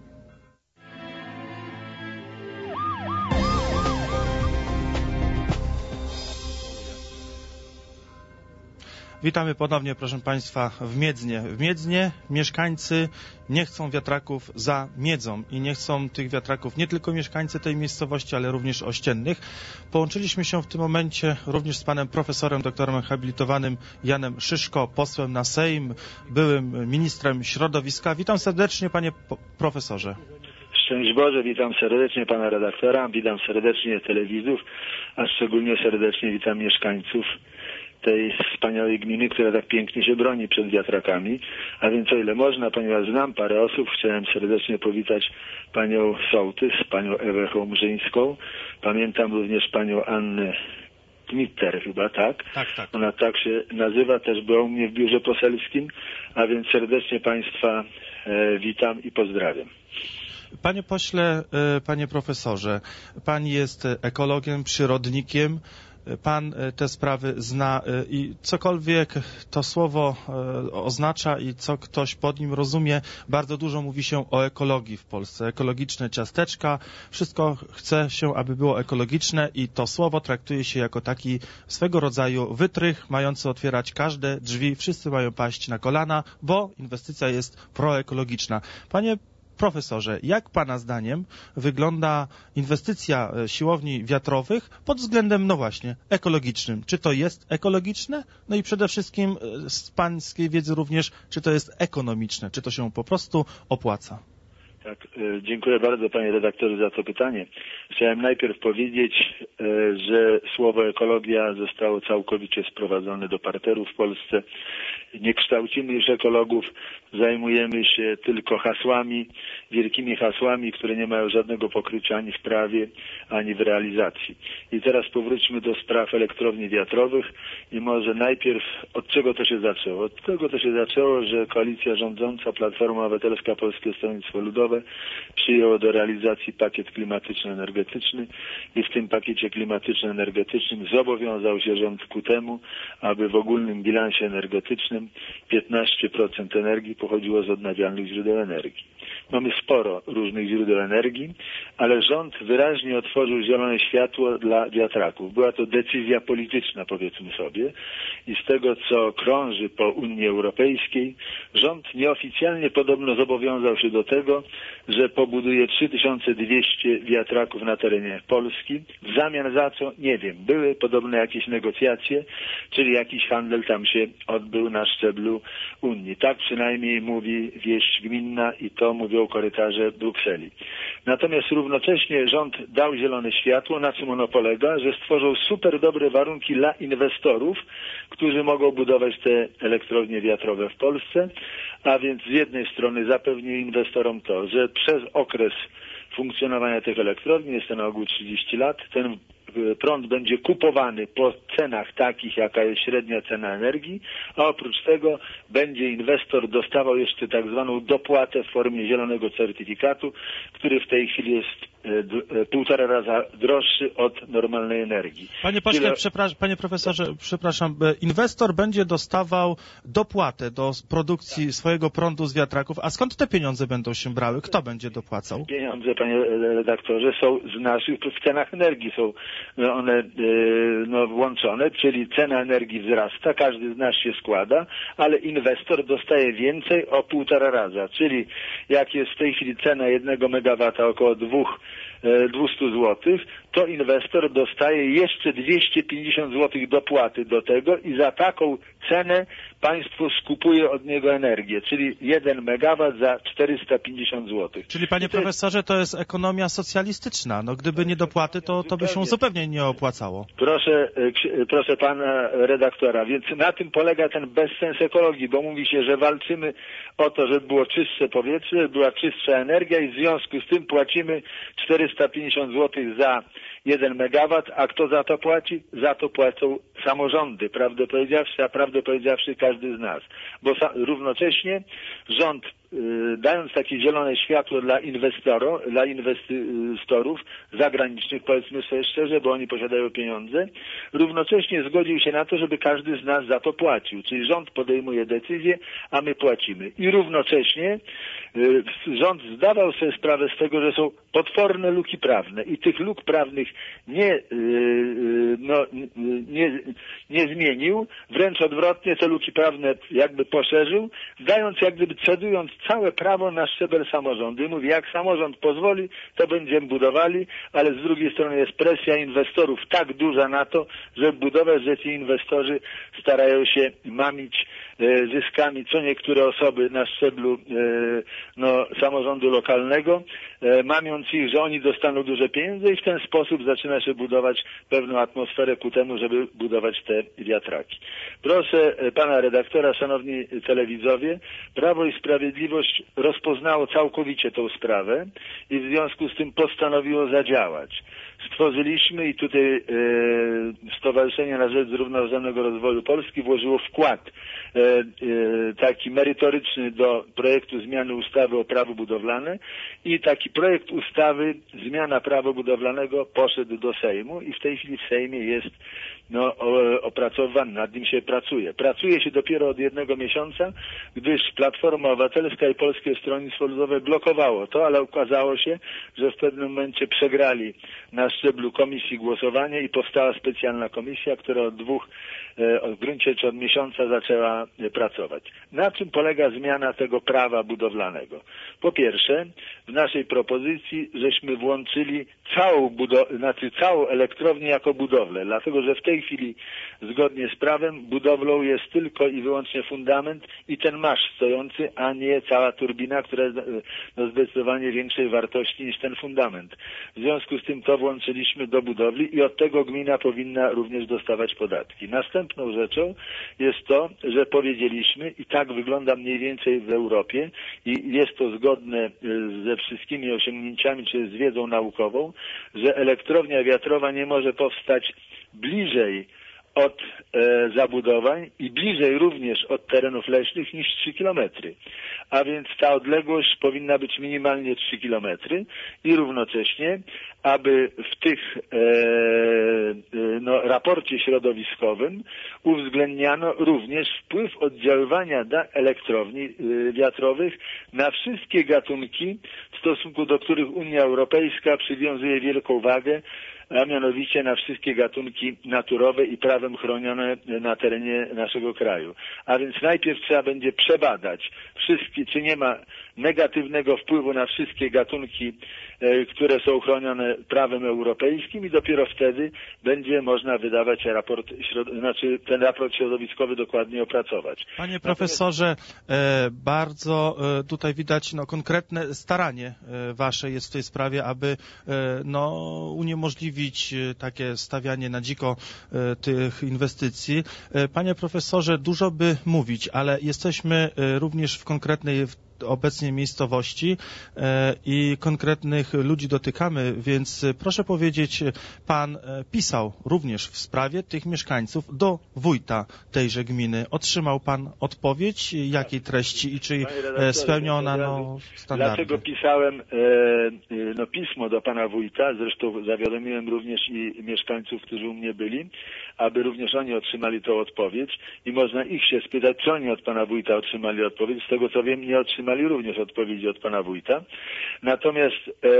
Witamy ponownie, proszę Państwa, w Miedznie. W Miedznie mieszkańcy nie chcą wiatraków za Miedzą i nie chcą tych wiatraków nie tylko mieszkańcy tej miejscowości, ale również ościennych. Połączyliśmy się w tym momencie również z panem profesorem, doktorem habilitowanym Janem Szyszko, posłem na Sejm, byłym ministrem środowiska. Witam serdecznie, panie profesorze. Szczęść Boże, witam serdecznie pana redaktora, witam serdecznie telewidzów, a szczególnie serdecznie witam mieszkańców tej wspaniałej gminy, która tak pięknie się broni przed wiatrakami. A więc o ile można, ponieważ znam parę osób, chciałem serdecznie powitać panią sołtys, panią Ewę Hołmżyńską. Pamiętam również panią Annę Kmitter chyba, tak? Tak. Ona tak się nazywa, też była u mnie w biurze poselskim, a więc serdecznie państwa witam i pozdrawiam. Panie pośle, panie profesorze, pan jest ekologiem, przyrodnikiem. Pan te sprawy zna i cokolwiek to słowo oznacza i co ktoś pod nim rozumie, bardzo dużo mówi się o ekologii w Polsce. Ekologiczne ciasteczka, wszystko chce się, aby było ekologiczne i to słowo traktuje się jako taki swego rodzaju wytrych, mający otwierać każde drzwi. Wszyscy mają paść na kolana, bo inwestycja jest proekologiczna. Panie profesorze, jak Pana zdaniem wygląda inwestycja siłowni wiatrowych pod względem, no właśnie, ekologicznym? Czy to jest ekologiczne? No i przede wszystkim z Pańskiej wiedzy również, czy to jest ekonomiczne? Czy to się po prostu opłaca? Tak, dziękuję bardzo panie redaktorze za to pytanie. Chciałem najpierw powiedzieć, że słowo ekologia zostało całkowicie sprowadzone do parteru w Polsce. Nie kształcimy już ekologów, zajmujemy się tylko hasłami, wielkimi hasłami, które nie mają żadnego pokrycia ani w prawie, ani w realizacji. I teraz powróćmy do spraw elektrowni wiatrowych i może najpierw od czego to się zaczęło? Od tego to się zaczęło, że koalicja rządząca, Platforma Obywatelska, Polskie Stronnictwo Ludowe przyjęło do realizacji pakiet klimatyczno-energetyczny i w tym pakiecie klimatyczno-energetycznym zobowiązał się rząd ku temu, aby w ogólnym bilansie energetycznym 15% energii pochodziło z odnawialnych źródeł energii. Mamy sporo różnych źródeł energii, ale rząd wyraźnie otworzył zielone światło dla wiatraków. Była to decyzja polityczna, powiedzmy sobie, i z tego, co krąży po Unii Europejskiej, rząd nieoficjalnie podobno zobowiązał się do tego, że pobuduje 3200 wiatraków na terenie Polski. W zamian za co? Nie wiem. Były podobne jakieś negocjacje, czyli jakiś handel tam się odbył na szczeblu Unii. Tak przynajmniej mówi wieść gminna i to mówią korytarze Brukseli. Natomiast równocześnie rząd dał zielone światło. Na czym ono polega? Że stworzył super dobre warunki dla inwestorów, którzy mogą budować te elektrownie wiatrowe w Polsce, a więc z jednej strony zapewnił inwestorom to, że przez okres funkcjonowania tych elektrowni, jest to na ogół 30 lat, ten prąd będzie kupowany po cenach takich, jaka jest średnia cena energii, a oprócz tego będzie inwestor dostawał jeszcze tak zwaną dopłatę w formie zielonego certyfikatu, który w tej chwili jest 1,5 raza droższy od normalnej energii. Panie pośle, panie profesorze, przepraszam, inwestor będzie dostawał dopłatę do produkcji swojego prądu z wiatraków, a skąd te pieniądze będą się brały? Kto będzie dopłacał? Pieniądze, panie redaktorze, są z naszych, w cenach energii są one włączone, czyli cena energii wzrasta, każdy z nas się składa, ale inwestor dostaje więcej o 1,5 raza, czyli jak jest w tej chwili cena 1 megawata około 200 zł, to inwestor dostaje jeszcze 250 zł dopłaty do tego i za taką cenę państwo skupuje od niego energię, czyli 1 megawat za 450 zł. Czyli panie profesorze, to jest ekonomia socjalistyczna. No gdyby nie dopłaty, to by się zupełnie nie opłacało. Proszę pana redaktora, więc na tym polega ten bezsens ekologii, bo mówi się, że walczymy o to, żeby było czystsze powietrze, żeby była czystsza energia i w związku z tym płacimy 450 zł za 1 megawat, a kto za to płaci? Za to płacą samorządy, prawdę powiedziawszy każdy z nas. Bo równocześnie rząd, dając takie zielone światło dla inwestorów zagranicznych, powiedzmy sobie szczerze, bo oni posiadają pieniądze, równocześnie zgodził się na to, żeby każdy z nas za to płacił. Czyli rząd podejmuje decyzję, a my płacimy. I równocześnie rząd zdawał sobie sprawę z tego, że są potworne luki prawne i tych luk prawnych nie zmienił, wręcz odwrotnie te luki prawne jakby poszerzył, cedując całe prawo na szczebel samorządu. I mówi, jak samorząd pozwoli, to będziemy budowali, ale z drugiej strony jest presja inwestorów tak duża na to, żeby budować, że ci inwestorzy starają się mamić zyskami co niektóre osoby na szczeblu samorządu lokalnego, mamiąc ich, że oni dostaną duże pieniądze i w ten sposób zaczyna się budować pewną atmosferę ku temu, żeby budować te wiatraki. Proszę pana redaktora, szanowni telewidzowie, Prawo i Sprawiedliwość rozpoznało całkowicie tą sprawę i w związku z tym postanowiło zadziałać. Stworzyliśmy i tutaj Stowarzyszenie na Rzecz Zrównoważonego Rozwoju Polski włożyło wkład taki merytoryczny do projektu zmiany ustawy o prawo budowlane i taki projekt ustawy zmiana prawa budowlanego poszedł do Sejmu i w tej chwili w Sejmie jest opracowany, nad nim się pracuje. Pracuje się dopiero od 1 miesiąca, gdyż Platforma Obywatelska i Polskie Stronnictwo Ludowe blokowało to, ale okazało się, że w pewnym momencie przegrali na szczeblu komisji głosowanie i powstała specjalna komisja, która w gruncie rzeczy od miesiąca zaczęła pracować. Na czym polega zmiana tego prawa budowlanego? Po pierwsze, w naszej propozycji żeśmy włączyli całą elektrownię jako budowlę, dlatego że w tej chwili zgodnie z prawem budowlą jest tylko i wyłącznie fundament i ten maszt stojący, a nie cała turbina, która jest zdecydowanie większej wartości niż ten fundament. W związku z tym to włączyliśmy do budowli i od tego gmina powinna również dostawać podatki. Następną rzeczą jest to, że powiedzieliśmy i tak wygląda mniej więcej w Europie i jest to zgodne ze wszystkimi osiągnięciami czy z wiedzą naukową, że elektrownia wiatrowa nie może powstać bliżej od zabudowań i bliżej również od terenów leśnych niż 3 km. A więc ta odległość powinna być minimalnie 3 km i równocześnie, aby w tych raporcie środowiskowym uwzględniano również wpływ oddziaływania elektrowni wiatrowych na wszystkie gatunki, w stosunku do których Unia Europejska przywiązuje wielką wagę, a mianowicie na wszystkie gatunki naturowe i prawem chronione na terenie naszego kraju. A więc najpierw trzeba będzie przebadać czy nie ma negatywnego wpływu na wszystkie gatunki, które są chronione prawem europejskim i dopiero wtedy będzie można wydawać ten raport środowiskowy dokładnie opracować. Panie profesorze, bardzo tutaj widać konkretne staranie wasze jest w tej sprawie, aby uniemożliwić takie stawianie na dziko tych inwestycji. Panie profesorze, dużo by mówić, ale jesteśmy również w konkretnej obecnie miejscowości i konkretnych ludzi dotykamy, więc proszę powiedzieć, pan pisał również w sprawie tych mieszkańców do wójta tejże gminy. Otrzymał pan odpowiedź, jakiej treści i czy spełnia ona standardy? Dlatego pisałem pismo do pana wójta, zresztą zawiadomiłem również i mieszkańców, którzy u mnie byli, aby również oni otrzymali tą odpowiedź i można ich się spytać, czy oni od pana wójta otrzymali odpowiedź. Z tego co wiem, nie otrzymali również odpowiedzi od pana wójta. Natomiast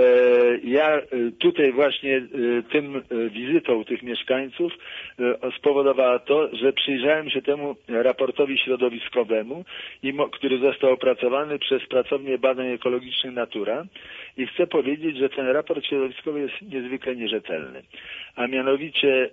ja tutaj właśnie tym wizytą tych mieszkańców spowodowała to, że przyjrzałem się temu raportowi środowiskowemu, który został opracowany przez Pracownię Badań Ekologicznych Natura i chcę powiedzieć, że ten raport środowiskowy jest niezwykle nierzetelny. A mianowicie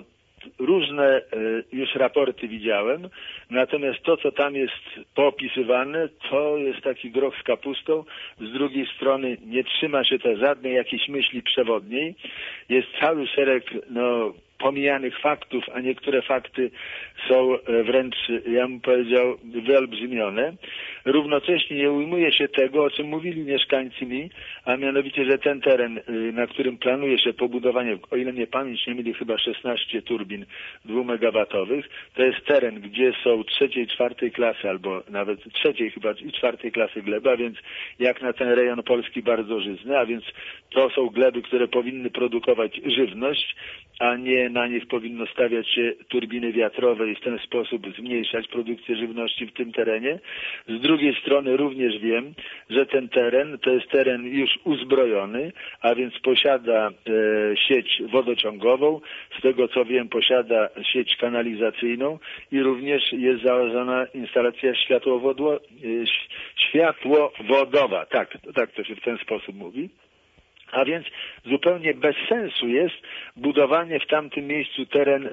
różne już raporty widziałem, natomiast to, co tam jest poopisywane, to jest taki groch z kapustą. Z drugiej strony nie trzyma się to żadnej jakiejś myśli przewodniej. Jest cały szereg pomijanych faktów, a niektóre fakty są wręcz, ja bym powiedział, wyolbrzymione. Równocześnie nie ujmuje się tego, o czym mówili mieszkańcy mi, a mianowicie, że ten teren, na którym planuje się pobudowanie, o ile mnie pamięć nie myli, chyba 16 turbin 2-megawatowych, to jest teren, gdzie są 3., 4. klasy, albo nawet 3. chyba i 4. klasy gleby, a więc jak na ten rejon Polski bardzo żyzny, a więc to są gleby, które powinny produkować żywność, a nie na nich powinno stawiać się turbiny wiatrowe i w ten sposób zmniejszać produkcję żywności w tym terenie. Z drugiej strony również wiem, że ten teren to jest teren już uzbrojony, a więc posiada sieć wodociągową, z tego co wiem posiada sieć kanalizacyjną i również jest założona instalacja światłowodowa. Tak to się w ten sposób mówi. A więc zupełnie bez sensu jest budowanie w tamtym miejscu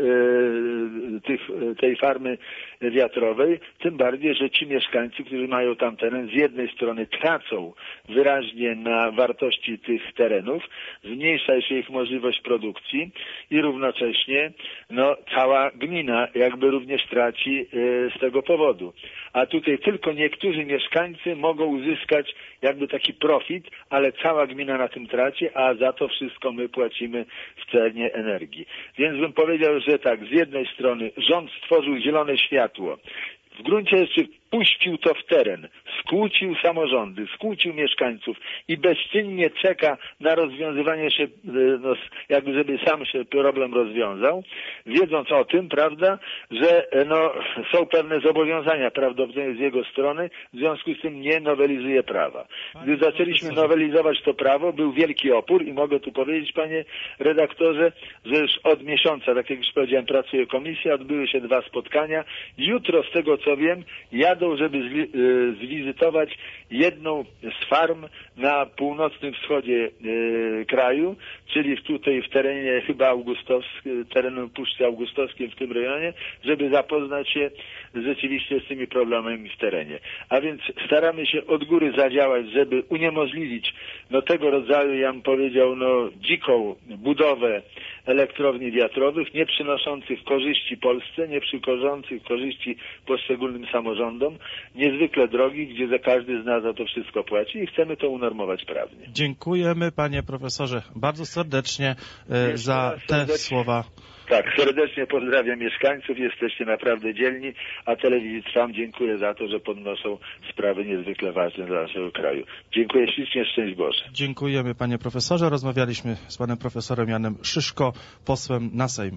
tej farmy wiatrowej, tym bardziej, że ci mieszkańcy, którzy mają tam teren, z jednej strony tracą wyraźnie na wartości tych terenów, zmniejsza się ich możliwość produkcji i równocześnie cała gmina jakby również traci z tego powodu. A tutaj tylko niektórzy mieszkańcy mogą uzyskać jakby taki profit, ale cała gmina na tym traci, a za to wszystko my płacimy w cenie energii. Więc bym powiedział, że tak, z jednej strony rząd stworzył zielone światło, w gruncie rzeczy puścił to w teren, skłócił samorządy, skłócił mieszkańców i bezczynnie czeka na rozwiązywanie się, jakby żeby sam się problem rozwiązał, wiedząc o tym, prawda, że są pewne zobowiązania prawdopodobnie z jego strony, w związku z tym nie nowelizuje prawa. Gdy zaczęliśmy nowelizować to prawo, był wielki opór i mogę tu powiedzieć, panie redaktorze, że już od miesiąca, tak jak już powiedziałem, pracuje komisja, odbyły się 2 spotkania. Jutro, z tego co wiem, jadą, żeby zwizytować jedną z farm na północnym wschodzie kraju, czyli tutaj w terenie chyba terenu Puszczy Augustowskiej w tym rejonie, żeby zapoznać się rzeczywiście z tymi problemami w terenie. A więc staramy się od góry zadziałać, żeby uniemożliwić tego rodzaju, ja bym powiedział, dziką budowę elektrowni wiatrowych, nie przynoszących korzyści Polsce, nie przynoszących korzyści poszczególnym samorządom, niezwykle drogich, gdzie za każdy z nas za to wszystko płaci i chcemy to unormować prawnie. Dziękujemy, panie profesorze, bardzo serdecznie za te słowa. Tak, serdecznie pozdrawiam mieszkańców, jesteście naprawdę dzielni, a telewizji Trwam dziękuję za to, że podnoszą sprawy niezwykle ważne dla naszego kraju. Dziękuję ślicznie, szczęść Boże. Dziękujemy, panie profesorze. Rozmawialiśmy z panem profesorem Janem Szyszko, posłem na Sejm.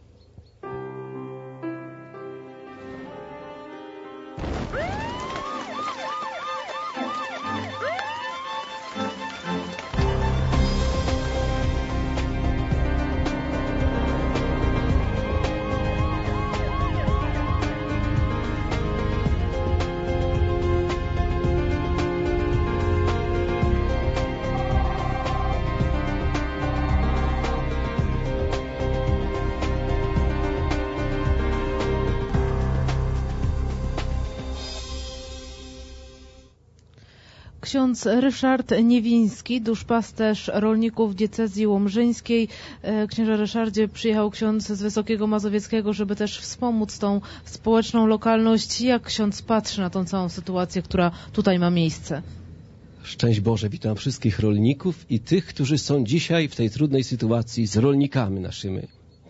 Ksiądz Ryszard Niewiński, duszpasterz rolników diecezji łomżyńskiej. Księże Ryszardzie, przyjechał ksiądz z Wysokiego Mazowieckiego, żeby też wspomóc tą społeczną lokalność. Jak ksiądz patrzy na tą całą sytuację, która tutaj ma miejsce? Szczęść Boże, witam wszystkich rolników i tych, którzy są dzisiaj w tej trudnej sytuacji z rolnikami naszymi.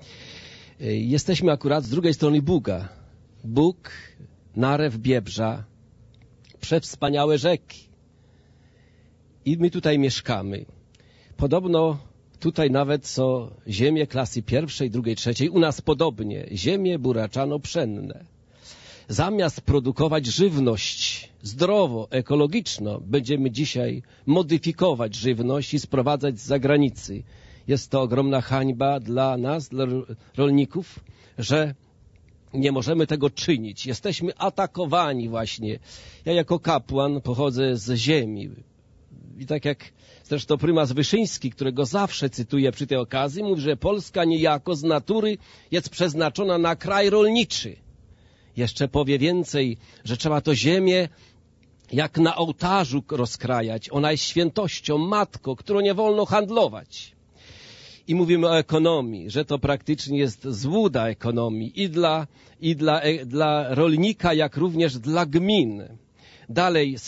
Jesteśmy akurat z drugiej strony Buga. Bóg, narew Biebrza, przewspaniałe rzeki. I my tutaj mieszkamy. Podobno tutaj nawet są ziemie klasy 1., 2., 3. U nas podobnie. Ziemie buraczano-pszenne. Zamiast produkować żywność zdrowo, ekologiczną, będziemy dzisiaj modyfikować żywność i sprowadzać z zagranicy. Jest to ogromna hańba dla nas, dla rolników, że nie możemy tego czynić. Jesteśmy atakowani właśnie. Ja jako kapłan pochodzę z ziemi. I tak jak zresztą prymas Wyszyński, którego zawsze cytuję przy tej okazji, mówi, że Polska niejako z natury jest przeznaczona na kraj rolniczy. Jeszcze powie więcej, że trzeba to ziemię jak na ołtarzu rozkrajać. Ona jest świętością, matką, którą nie wolno handlować. I mówimy o ekonomii, że to praktycznie jest złuda ekonomii i dla rolnika, jak również dla gmin. Dalej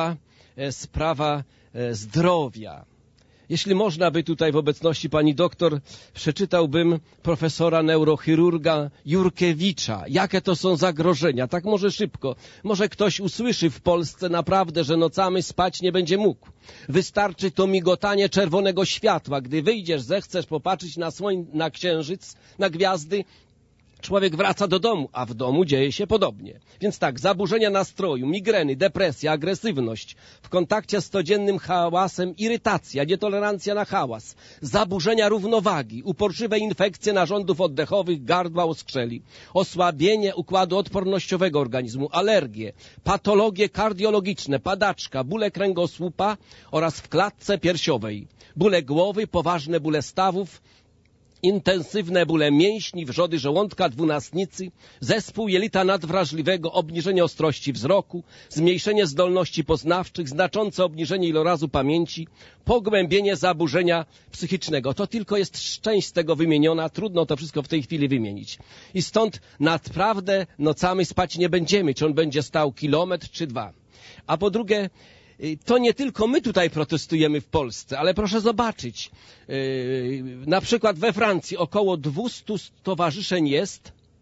sprawa zdrowia. Jeśli można by tutaj w obecności pani doktor, przeczytałbym profesora neurochirurga Jurkiewicza. Jakie to są zagrożenia? Tak może szybko. Może ktoś usłyszy w Polsce naprawdę, że nocami spać nie będzie mógł. Wystarczy to migotanie czerwonego światła. Gdy wyjdziesz, zechcesz popatrzeć na księżyc, na gwiazdy, człowiek wraca do domu, a w domu dzieje się podobnie. Więc tak, zaburzenia nastroju, migreny, depresja, agresywność, w kontakcie z codziennym hałasem, irytacja, nietolerancja na hałas, zaburzenia równowagi, uporczywe infekcje narządów oddechowych, gardła, oskrzeli, osłabienie układu odpornościowego organizmu, alergie, patologie kardiologiczne, padaczka, bóle kręgosłupa oraz w klatce piersiowej, bóle głowy, poważne bóle stawów, intensywne bóle mięśni, wrzody żołądka, dwunastnicy, zespół jelita nadwrażliwego, obniżenie ostrości wzroku, zmniejszenie zdolności poznawczych, znaczące obniżenie ilorazu pamięci, pogłębienie zaburzenia psychicznego. To tylko jest część z tego wymieniona, trudno to wszystko w tej chwili wymienić. I stąd naprawdę nocami spać nie będziemy, czy on będzie stał kilometr czy 2. A po drugie, to nie tylko my tutaj protestujemy w Polsce, ale proszę zobaczyć, na przykład we Francji około 200 stowarzyszeń jest,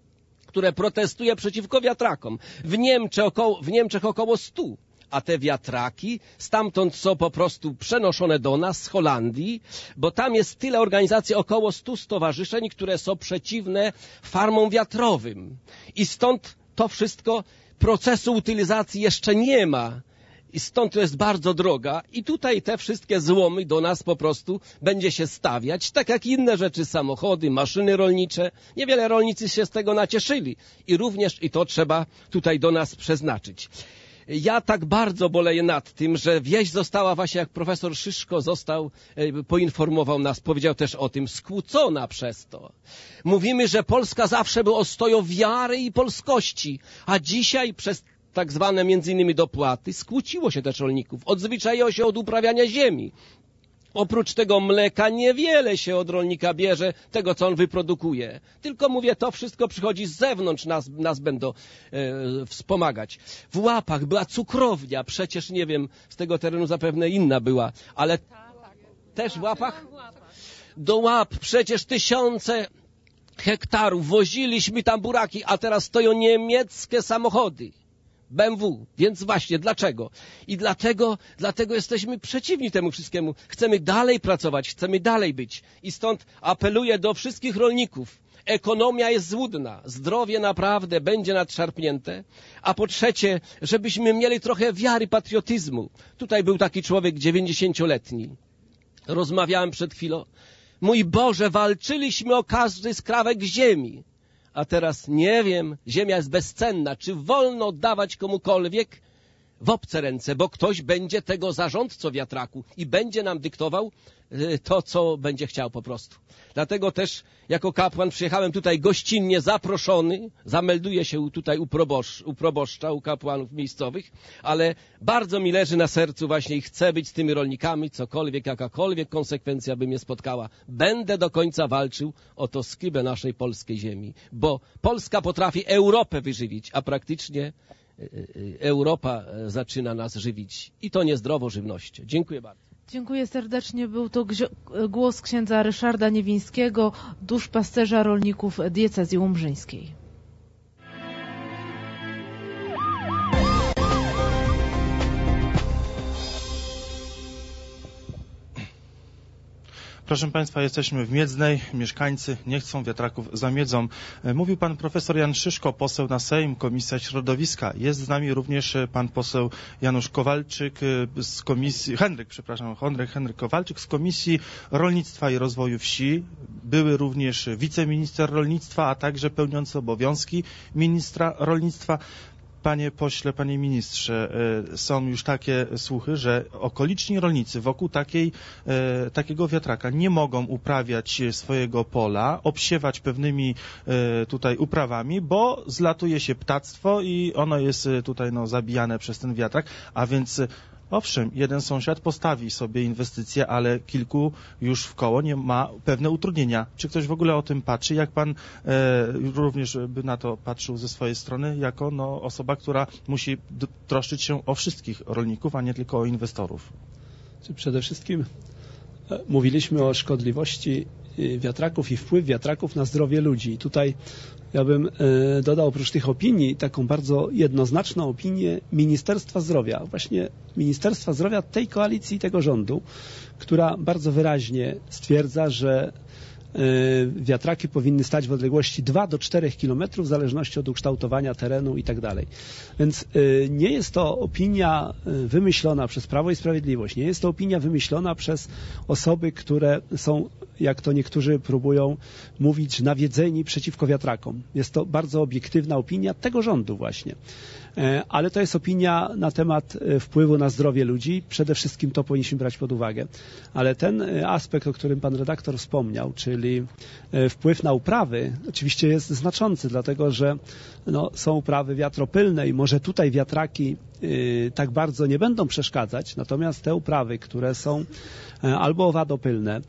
które protestuje przeciwko wiatrakom. W Niemczech około 100. A te wiatraki stamtąd są po prostu przenoszone do nas z Holandii, bo tam jest tyle organizacji, około 100 stowarzyszeń, które są przeciwne farmom wiatrowym. I stąd to wszystko, procesu utylizacji jeszcze nie ma. I stąd to jest bardzo droga i tutaj te wszystkie złomy do nas po prostu będzie się stawiać, tak jak inne rzeczy, samochody, maszyny rolnicze. Niewiele rolnicy się z tego nacieszyli i również i to trzeba tutaj do nas przeznaczyć. Ja tak bardzo boleję nad tym, że wieś została właśnie, jak profesor Szyszko poinformował nas, powiedział też o tym, skłócona przez to. Mówimy, że Polska zawsze była ostoją wiary i polskości, a dzisiaj przez tak zwane między innymi dopłaty skłóciło się też rolników, odzwyczaiło się od uprawiania ziemi. Oprócz tego mleka niewiele się od rolnika bierze, tego co on wyprodukuje. Tylko mówię, to wszystko przychodzi z zewnątrz, nas będą wspomagać. W Łapach była cukrownia, przecież nie wiem, z tego terenu zapewne inna była, ale też w Łapach? Do Łap przecież tysiące hektarów, woziliśmy tam buraki, a teraz stoją niemieckie samochody. BMW. Więc właśnie, dlaczego? I dlatego jesteśmy przeciwni temu wszystkiemu. Chcemy dalej pracować, chcemy dalej być. I stąd apeluję do wszystkich rolników. Ekonomia jest złudna, zdrowie naprawdę będzie nadszarpnięte, a po trzecie, żebyśmy mieli trochę wiary, patriotyzmu. Tutaj był taki człowiek 90-letni. Rozmawiałem przed chwilą. Mój Boże, walczyliśmy o każdy skrawek ziemi. A teraz nie wiem, ziemia jest bezcenna. Czy wolno oddawać komukolwiek w obce ręce, bo ktoś będzie tego zarządcą wiatraku i będzie nam dyktował to, co będzie chciał po prostu. Dlatego też jako kapłan przyjechałem tutaj gościnnie zaproszony, zamelduję się tutaj u proboszcza, u kapłanów miejscowych, ale bardzo mi leży na sercu właśnie i chcę być z tymi rolnikami, cokolwiek, jakakolwiek konsekwencja by mnie spotkała. Będę do końca walczył o to skibę naszej polskiej ziemi, bo Polska potrafi Europę wyżywić, a praktycznie Europa zaczyna nas żywić i to niezdrową żywnością. Dziękuję bardzo. Dziękuję serdecznie. Był to głos księdza Ryszarda Niewińskiego, duszpasterza rolników diecezji łomżyńskiej. Proszę Państwa, jesteśmy w Miedznej. Mieszkańcy nie chcą wiatraków, zamiedzą. Mówił pan profesor Jan Szyszko, poseł na Sejm, Komisja Środowiska. Jest z nami również pan poseł Janusz Kowalczyk z komisji, Henryk Kowalczyk z Komisji Rolnictwa i Rozwoju Wsi. Były również wiceminister rolnictwa, a także pełniący obowiązki ministra rolnictwa. Panie pośle, panie ministrze, są już takie słuchy, że okoliczni rolnicy wokół takiego wiatraka nie mogą uprawiać swojego pola, obsiewać pewnymi tutaj uprawami, bo zlatuje się ptactwo i ono jest tutaj zabijane przez ten wiatrak, a więc owszem, jeden sąsiad postawi sobie inwestycje, ale kilku już w koło nie ma pewne utrudnienia. Czy ktoś w ogóle o tym patrzy? Jak pan również by na to patrzył ze swojej strony, jako osoba, która musi troszczyć się o wszystkich rolników, a nie tylko o inwestorów? Przede wszystkim mówiliśmy o szkodliwości wiatraków i wpływ wiatraków na zdrowie ludzi. I tutaj ja bym dodał oprócz tych opinii taką bardzo jednoznaczną opinię Ministerstwa Zdrowia, właśnie Ministerstwa Zdrowia tej koalicji i tego rządu, która bardzo wyraźnie stwierdza, że wiatraki powinny stać w odległości 2 do 4 km w zależności od ukształtowania terenu i tak dalej. Więc nie jest to opinia wymyślona przez Prawo i Sprawiedliwość, nie jest to opinia wymyślona przez osoby, które są, jak to niektórzy próbują mówić, nawiedzeni przeciwko wiatrakom. Jest to bardzo obiektywna opinia tego rządu właśnie. Ale to jest opinia na temat wpływu na zdrowie ludzi. Przede wszystkim to powinniśmy brać pod uwagę. Ale ten aspekt, o którym pan redaktor wspomniał, czyli wpływ na uprawy, oczywiście jest znaczący, dlatego że są uprawy wiatropylne i może tutaj wiatraki tak bardzo nie będą przeszkadzać, natomiast te uprawy, które są albo owadopylne,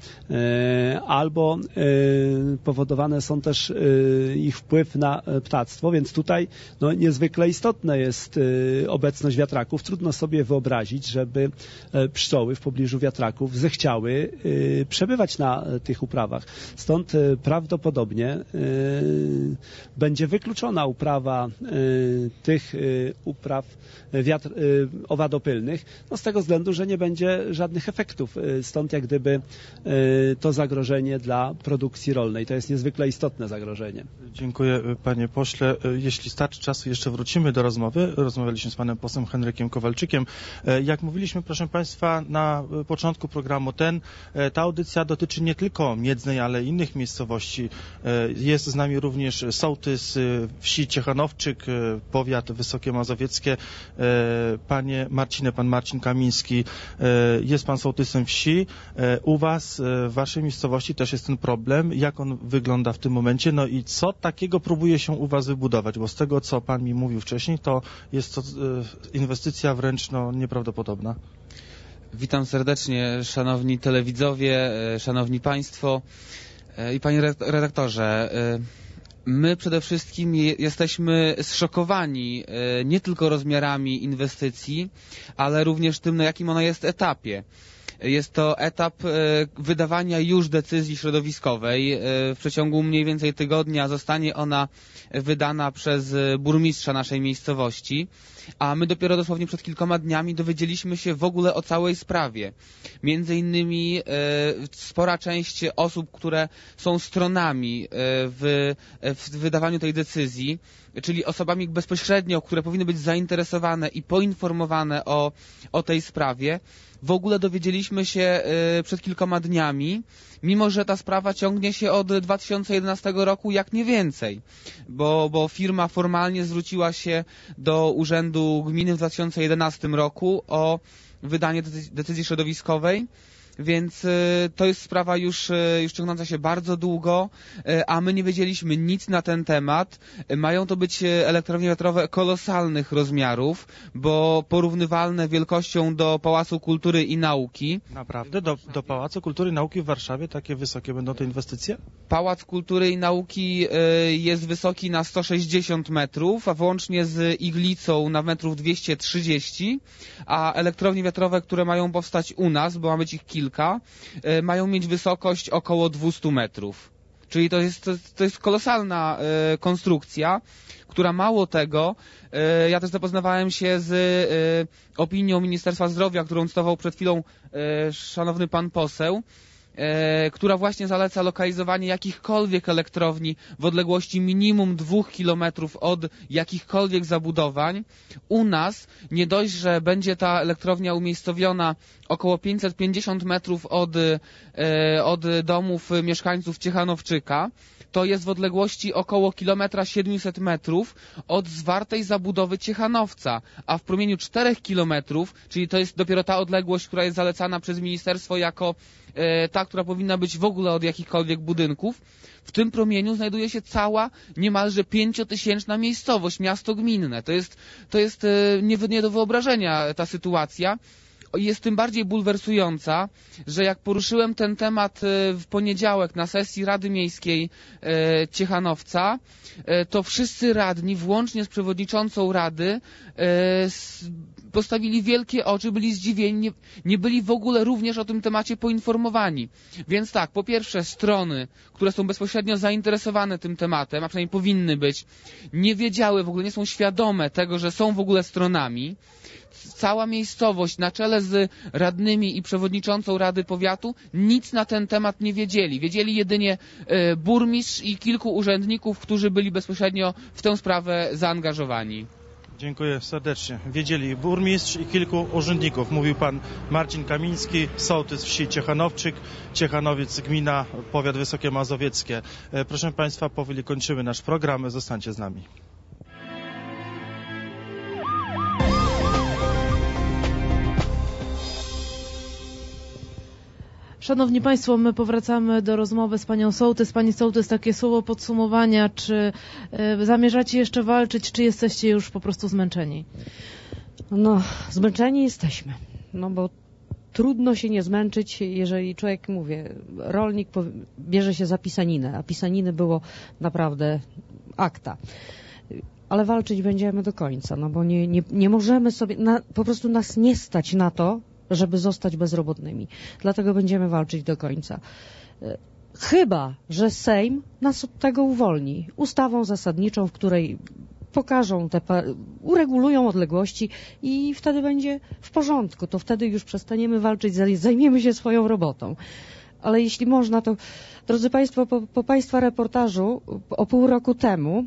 albo powodowane są też ich wpływ na ptactwo, więc tutaj niezwykle istotna jest obecność wiatraków. Trudno sobie wyobrazić, żeby pszczoły w pobliżu wiatraków zechciały przebywać na tych uprawach. Stąd prawdopodobnie będzie wykluczona uprawa tych upraw owadopylnych, z tego względu, że nie będzie żadnych efektów. Stąd jak gdyby to zagrożenie dla produkcji rolnej. To jest niezwykle istotne zagrożenie. Dziękuję, panie pośle. Jeśli starczy czasu, jeszcze wrócimy do rozmowy. Rozmawialiśmy z panem posłem Henrykiem Kowalczykiem. Jak mówiliśmy, proszę państwa, na początku programu ta audycja dotyczy nie tylko Miedznej, ale i innych miejscowości. Jest z nami również sołtys wsi Ciechanowczyk, powiat Wysokie Mazowieckie. Panie Marcinie, pan Marcin Kamiński, jest pan sołtysem wsi. U was, w waszej miejscowości też jest ten problem. Jak on wygląda w tym momencie? No i co takiego próbuje się u was wybudować? Bo z tego, co pan mi mówił wcześniej, to jest to inwestycja wręcz nieprawdopodobna. Witam serdecznie, szanowni telewidzowie, szanowni państwo i panie redaktorze. My przede wszystkim jesteśmy zszokowani nie tylko rozmiarami inwestycji, ale również tym, na jakim ona jest etapie. Jest to etap wydawania już decyzji środowiskowej. W przeciągu mniej więcej tygodnia zostanie ona wydana przez burmistrza naszej miejscowości, a my dopiero dosłownie przed kilkoma dniami dowiedzieliśmy się w ogóle o całej sprawie. Między innymi spora część osób, które są stronami w wydawaniu tej decyzji, czyli osobami bezpośrednio, które powinny być zainteresowane i poinformowane o tej sprawie, w ogóle dowiedzieliśmy się przed kilkoma dniami, mimo że ta sprawa ciągnie się od 2011 roku jak nie więcej, bo firma formalnie zwróciła się do Urzędu Gminy w 2011 roku o wydanie decyzji środowiskowej. Więc to jest sprawa już ciągnąca się bardzo długo, a my nie wiedzieliśmy nic na ten temat. Mają to być elektrownie wiatrowe kolosalnych rozmiarów, bo porównywalne wielkością do Pałacu Kultury i Nauki. Naprawdę? Do Pałacu Kultury i Nauki w Warszawie takie wysokie będą te inwestycje? Pałac Kultury i Nauki jest wysoki na 160 metrów, a włącznie z iglicą na metrów 230, a elektrownie wiatrowe, które mają powstać u nas, bo ma być ich kilka, mają mieć wysokość około 200 metrów. Czyli to jest kolosalna konstrukcja, która mało tego, ja też zapoznawałem się z opinią Ministerstwa Zdrowia, którą cytował przed chwilą szanowny pan poseł, która właśnie zaleca lokalizowanie jakichkolwiek elektrowni w odległości minimum 2 km od jakichkolwiek zabudowań. U nas nie dość, że będzie ta elektrownia umiejscowiona około 550 metrów od domów mieszkańców Ciechanowczyka, to jest w odległości około 700 metrów od zwartej zabudowy Ciechanowca, a w promieniu 4 kilometrów, czyli to jest dopiero ta odległość, która jest zalecana przez ministerstwo jako ta, która powinna być w ogóle od jakichkolwiek budynków, w tym promieniu znajduje się cała niemalże 5-tysięczna miejscowość, miasto gminne. To jest nie do wyobrażenia ta sytuacja. Jest tym bardziej bulwersująca, że jak poruszyłem ten temat w poniedziałek na sesji Rady Miejskiej Ciechanowca, to wszyscy radni, włącznie z przewodniczącą Rady, postawili wielkie oczy, byli zdziwieni, nie byli w ogóle również o tym temacie poinformowani. Więc tak, po pierwsze strony, które są bezpośrednio zainteresowane tym tematem, a przynajmniej powinny być, nie wiedziały, w ogóle nie są świadome tego, że są w ogóle stronami. Cała miejscowość na czele z radnymi i przewodniczącą Rady Powiatu nic na ten temat nie wiedzieli. Wiedzieli jedynie burmistrz i kilku urzędników, którzy byli bezpośrednio w tę sprawę zaangażowani. Dziękuję serdecznie. Wiedzieli burmistrz i kilku urzędników. Mówił pan Marcin Kamiński, sołtys wsi Ciechanowczyk, Ciechanowiec, gmina, powiat Wysokie Mazowieckie. Proszę państwa, powoli kończymy nasz program. Zostańcie z nami. Szanowni Państwo, my powracamy do rozmowy z panią sołtys. Pani sołtys, takie słowo podsumowania, czy zamierzacie jeszcze walczyć, czy jesteście już po prostu zmęczeni? No, zmęczeni jesteśmy, no bo trudno się nie zmęczyć, jeżeli człowiek, mówię, rolnik bierze się za pisaninę, a pisaniny było naprawdę akta. Ale walczyć będziemy do końca, no bo nie możemy sobie, po prostu nas nie stać na to, żeby zostać bezrobotnymi. Dlatego będziemy walczyć do końca. Chyba że Sejm nas od tego uwolni ustawą zasadniczą, w której pokażą uregulują odległości i wtedy będzie w porządku. To wtedy już przestaniemy walczyć, zajmiemy się swoją robotą. Ale jeśli można, to drodzy Państwo, po Państwa reportażu o pół roku temu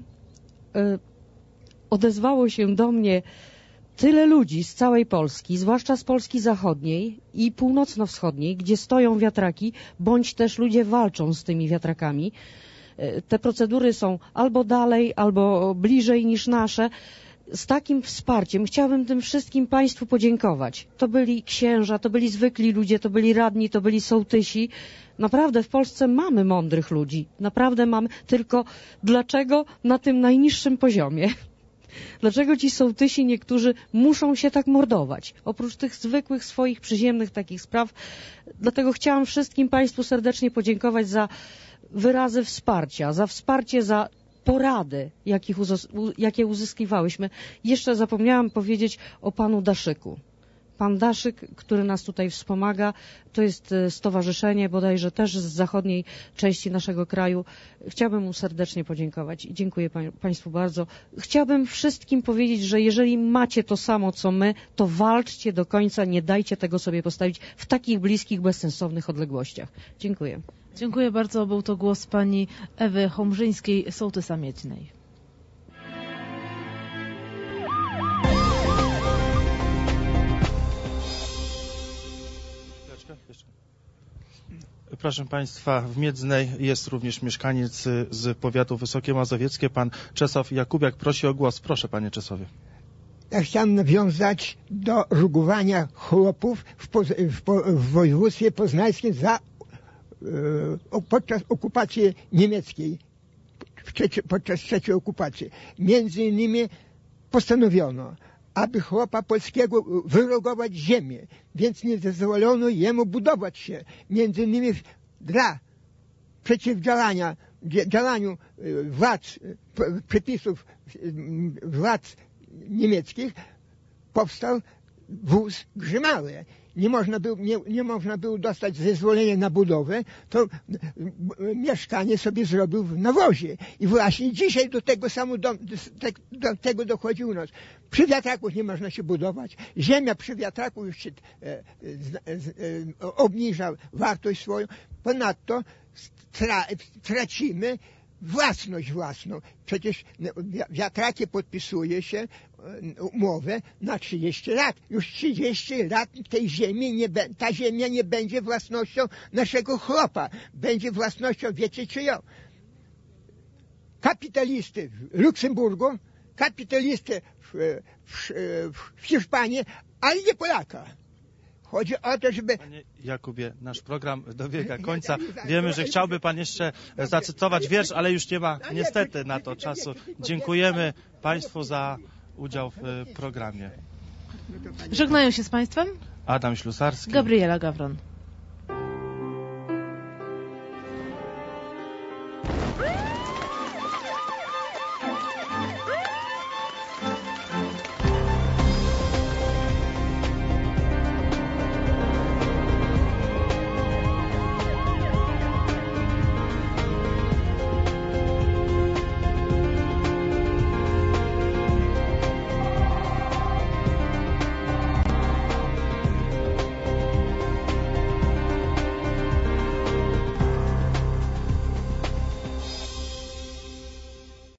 odezwało się do mnie tyle ludzi z całej Polski, zwłaszcza z Polski zachodniej i północno-wschodniej, gdzie stoją wiatraki, bądź też ludzie walczą z tymi wiatrakami. Te procedury są albo dalej, albo bliżej niż nasze. Z takim wsparciem chciałabym tym wszystkim Państwu podziękować. To byli księża, to byli zwykli ludzie, to byli radni, to byli sołtysi. Naprawdę w Polsce mamy mądrych ludzi. Naprawdę mamy. Tylko dlaczego na tym najniższym poziomie? Dlaczego ci sołtysi niektórzy muszą się tak mordować? Oprócz tych zwykłych, swoich, przyziemnych takich spraw. Dlatego chciałam wszystkim Państwu serdecznie podziękować za wyrazy wsparcia, za wsparcie, za porady, jakie uzyskiwałyśmy. Jeszcze zapomniałam powiedzieć o panu Daszyku. Pan Daszyk, który nas tutaj wspomaga, to jest stowarzyszenie bodajże też z zachodniej części naszego kraju. Chciałabym mu serdecznie podziękować i dziękuję Państwu bardzo. Chciałabym wszystkim powiedzieć, że jeżeli macie to samo co my, to walczcie do końca, nie dajcie tego sobie postawić w takich bliskich, bezsensownych odległościach. Dziękuję. Dziękuję bardzo. Był to głos pani Ewy Chomrzyńskiej, sołtysa Miedźnej. Proszę Państwa, w Miedznej jest również mieszkaniec z powiatu Wysokie Mazowieckie, pan Czesław Jakubiak. Prosi o głos. Proszę, panie Czesławie. Ja chciałem nawiązać do rugowania chłopów w województwie poznańskim podczas okupacji niemieckiej, podczas III okupacji. Między innymi postanowiono, aby chłopa polskiego wyrugować ziemię, więc nie zezwolono jemu budować się. Między innymi dla przeciwdziałaniu władz, przepisów władz niemieckich powstał wóz grzymały. Nie można było dostać zezwolenia na budowę, to mieszkanie sobie zrobił w nawozie. I właśnie dzisiaj do tego dochodzi u nas. Przy wiatraku nie można się budować. Ziemia przy wiatraku już się obniża wartość swoją. Ponadto tracimy własność własną. Przecież wiatrakie podpisuje się umowę na 30 lat. Już 30 lat tej ziemi ta ziemia nie będzie własnością naszego chłopa. Będzie własnością, wiecie czyją? Kapitalisty w Luksemburgu, kapitalisty w Hiszpanii, ale nie Polaka. Chodzi o to, żeby... Panie Jakubie, nasz program dobiega końca. Wiemy, że chciałby pan jeszcze zacytować wiersz, ale już nie ma niestety na to czasu. Dziękujemy Państwu za udział w programie. Żegnają się z Państwem Adam Ślusarski, Gabriela Gawron.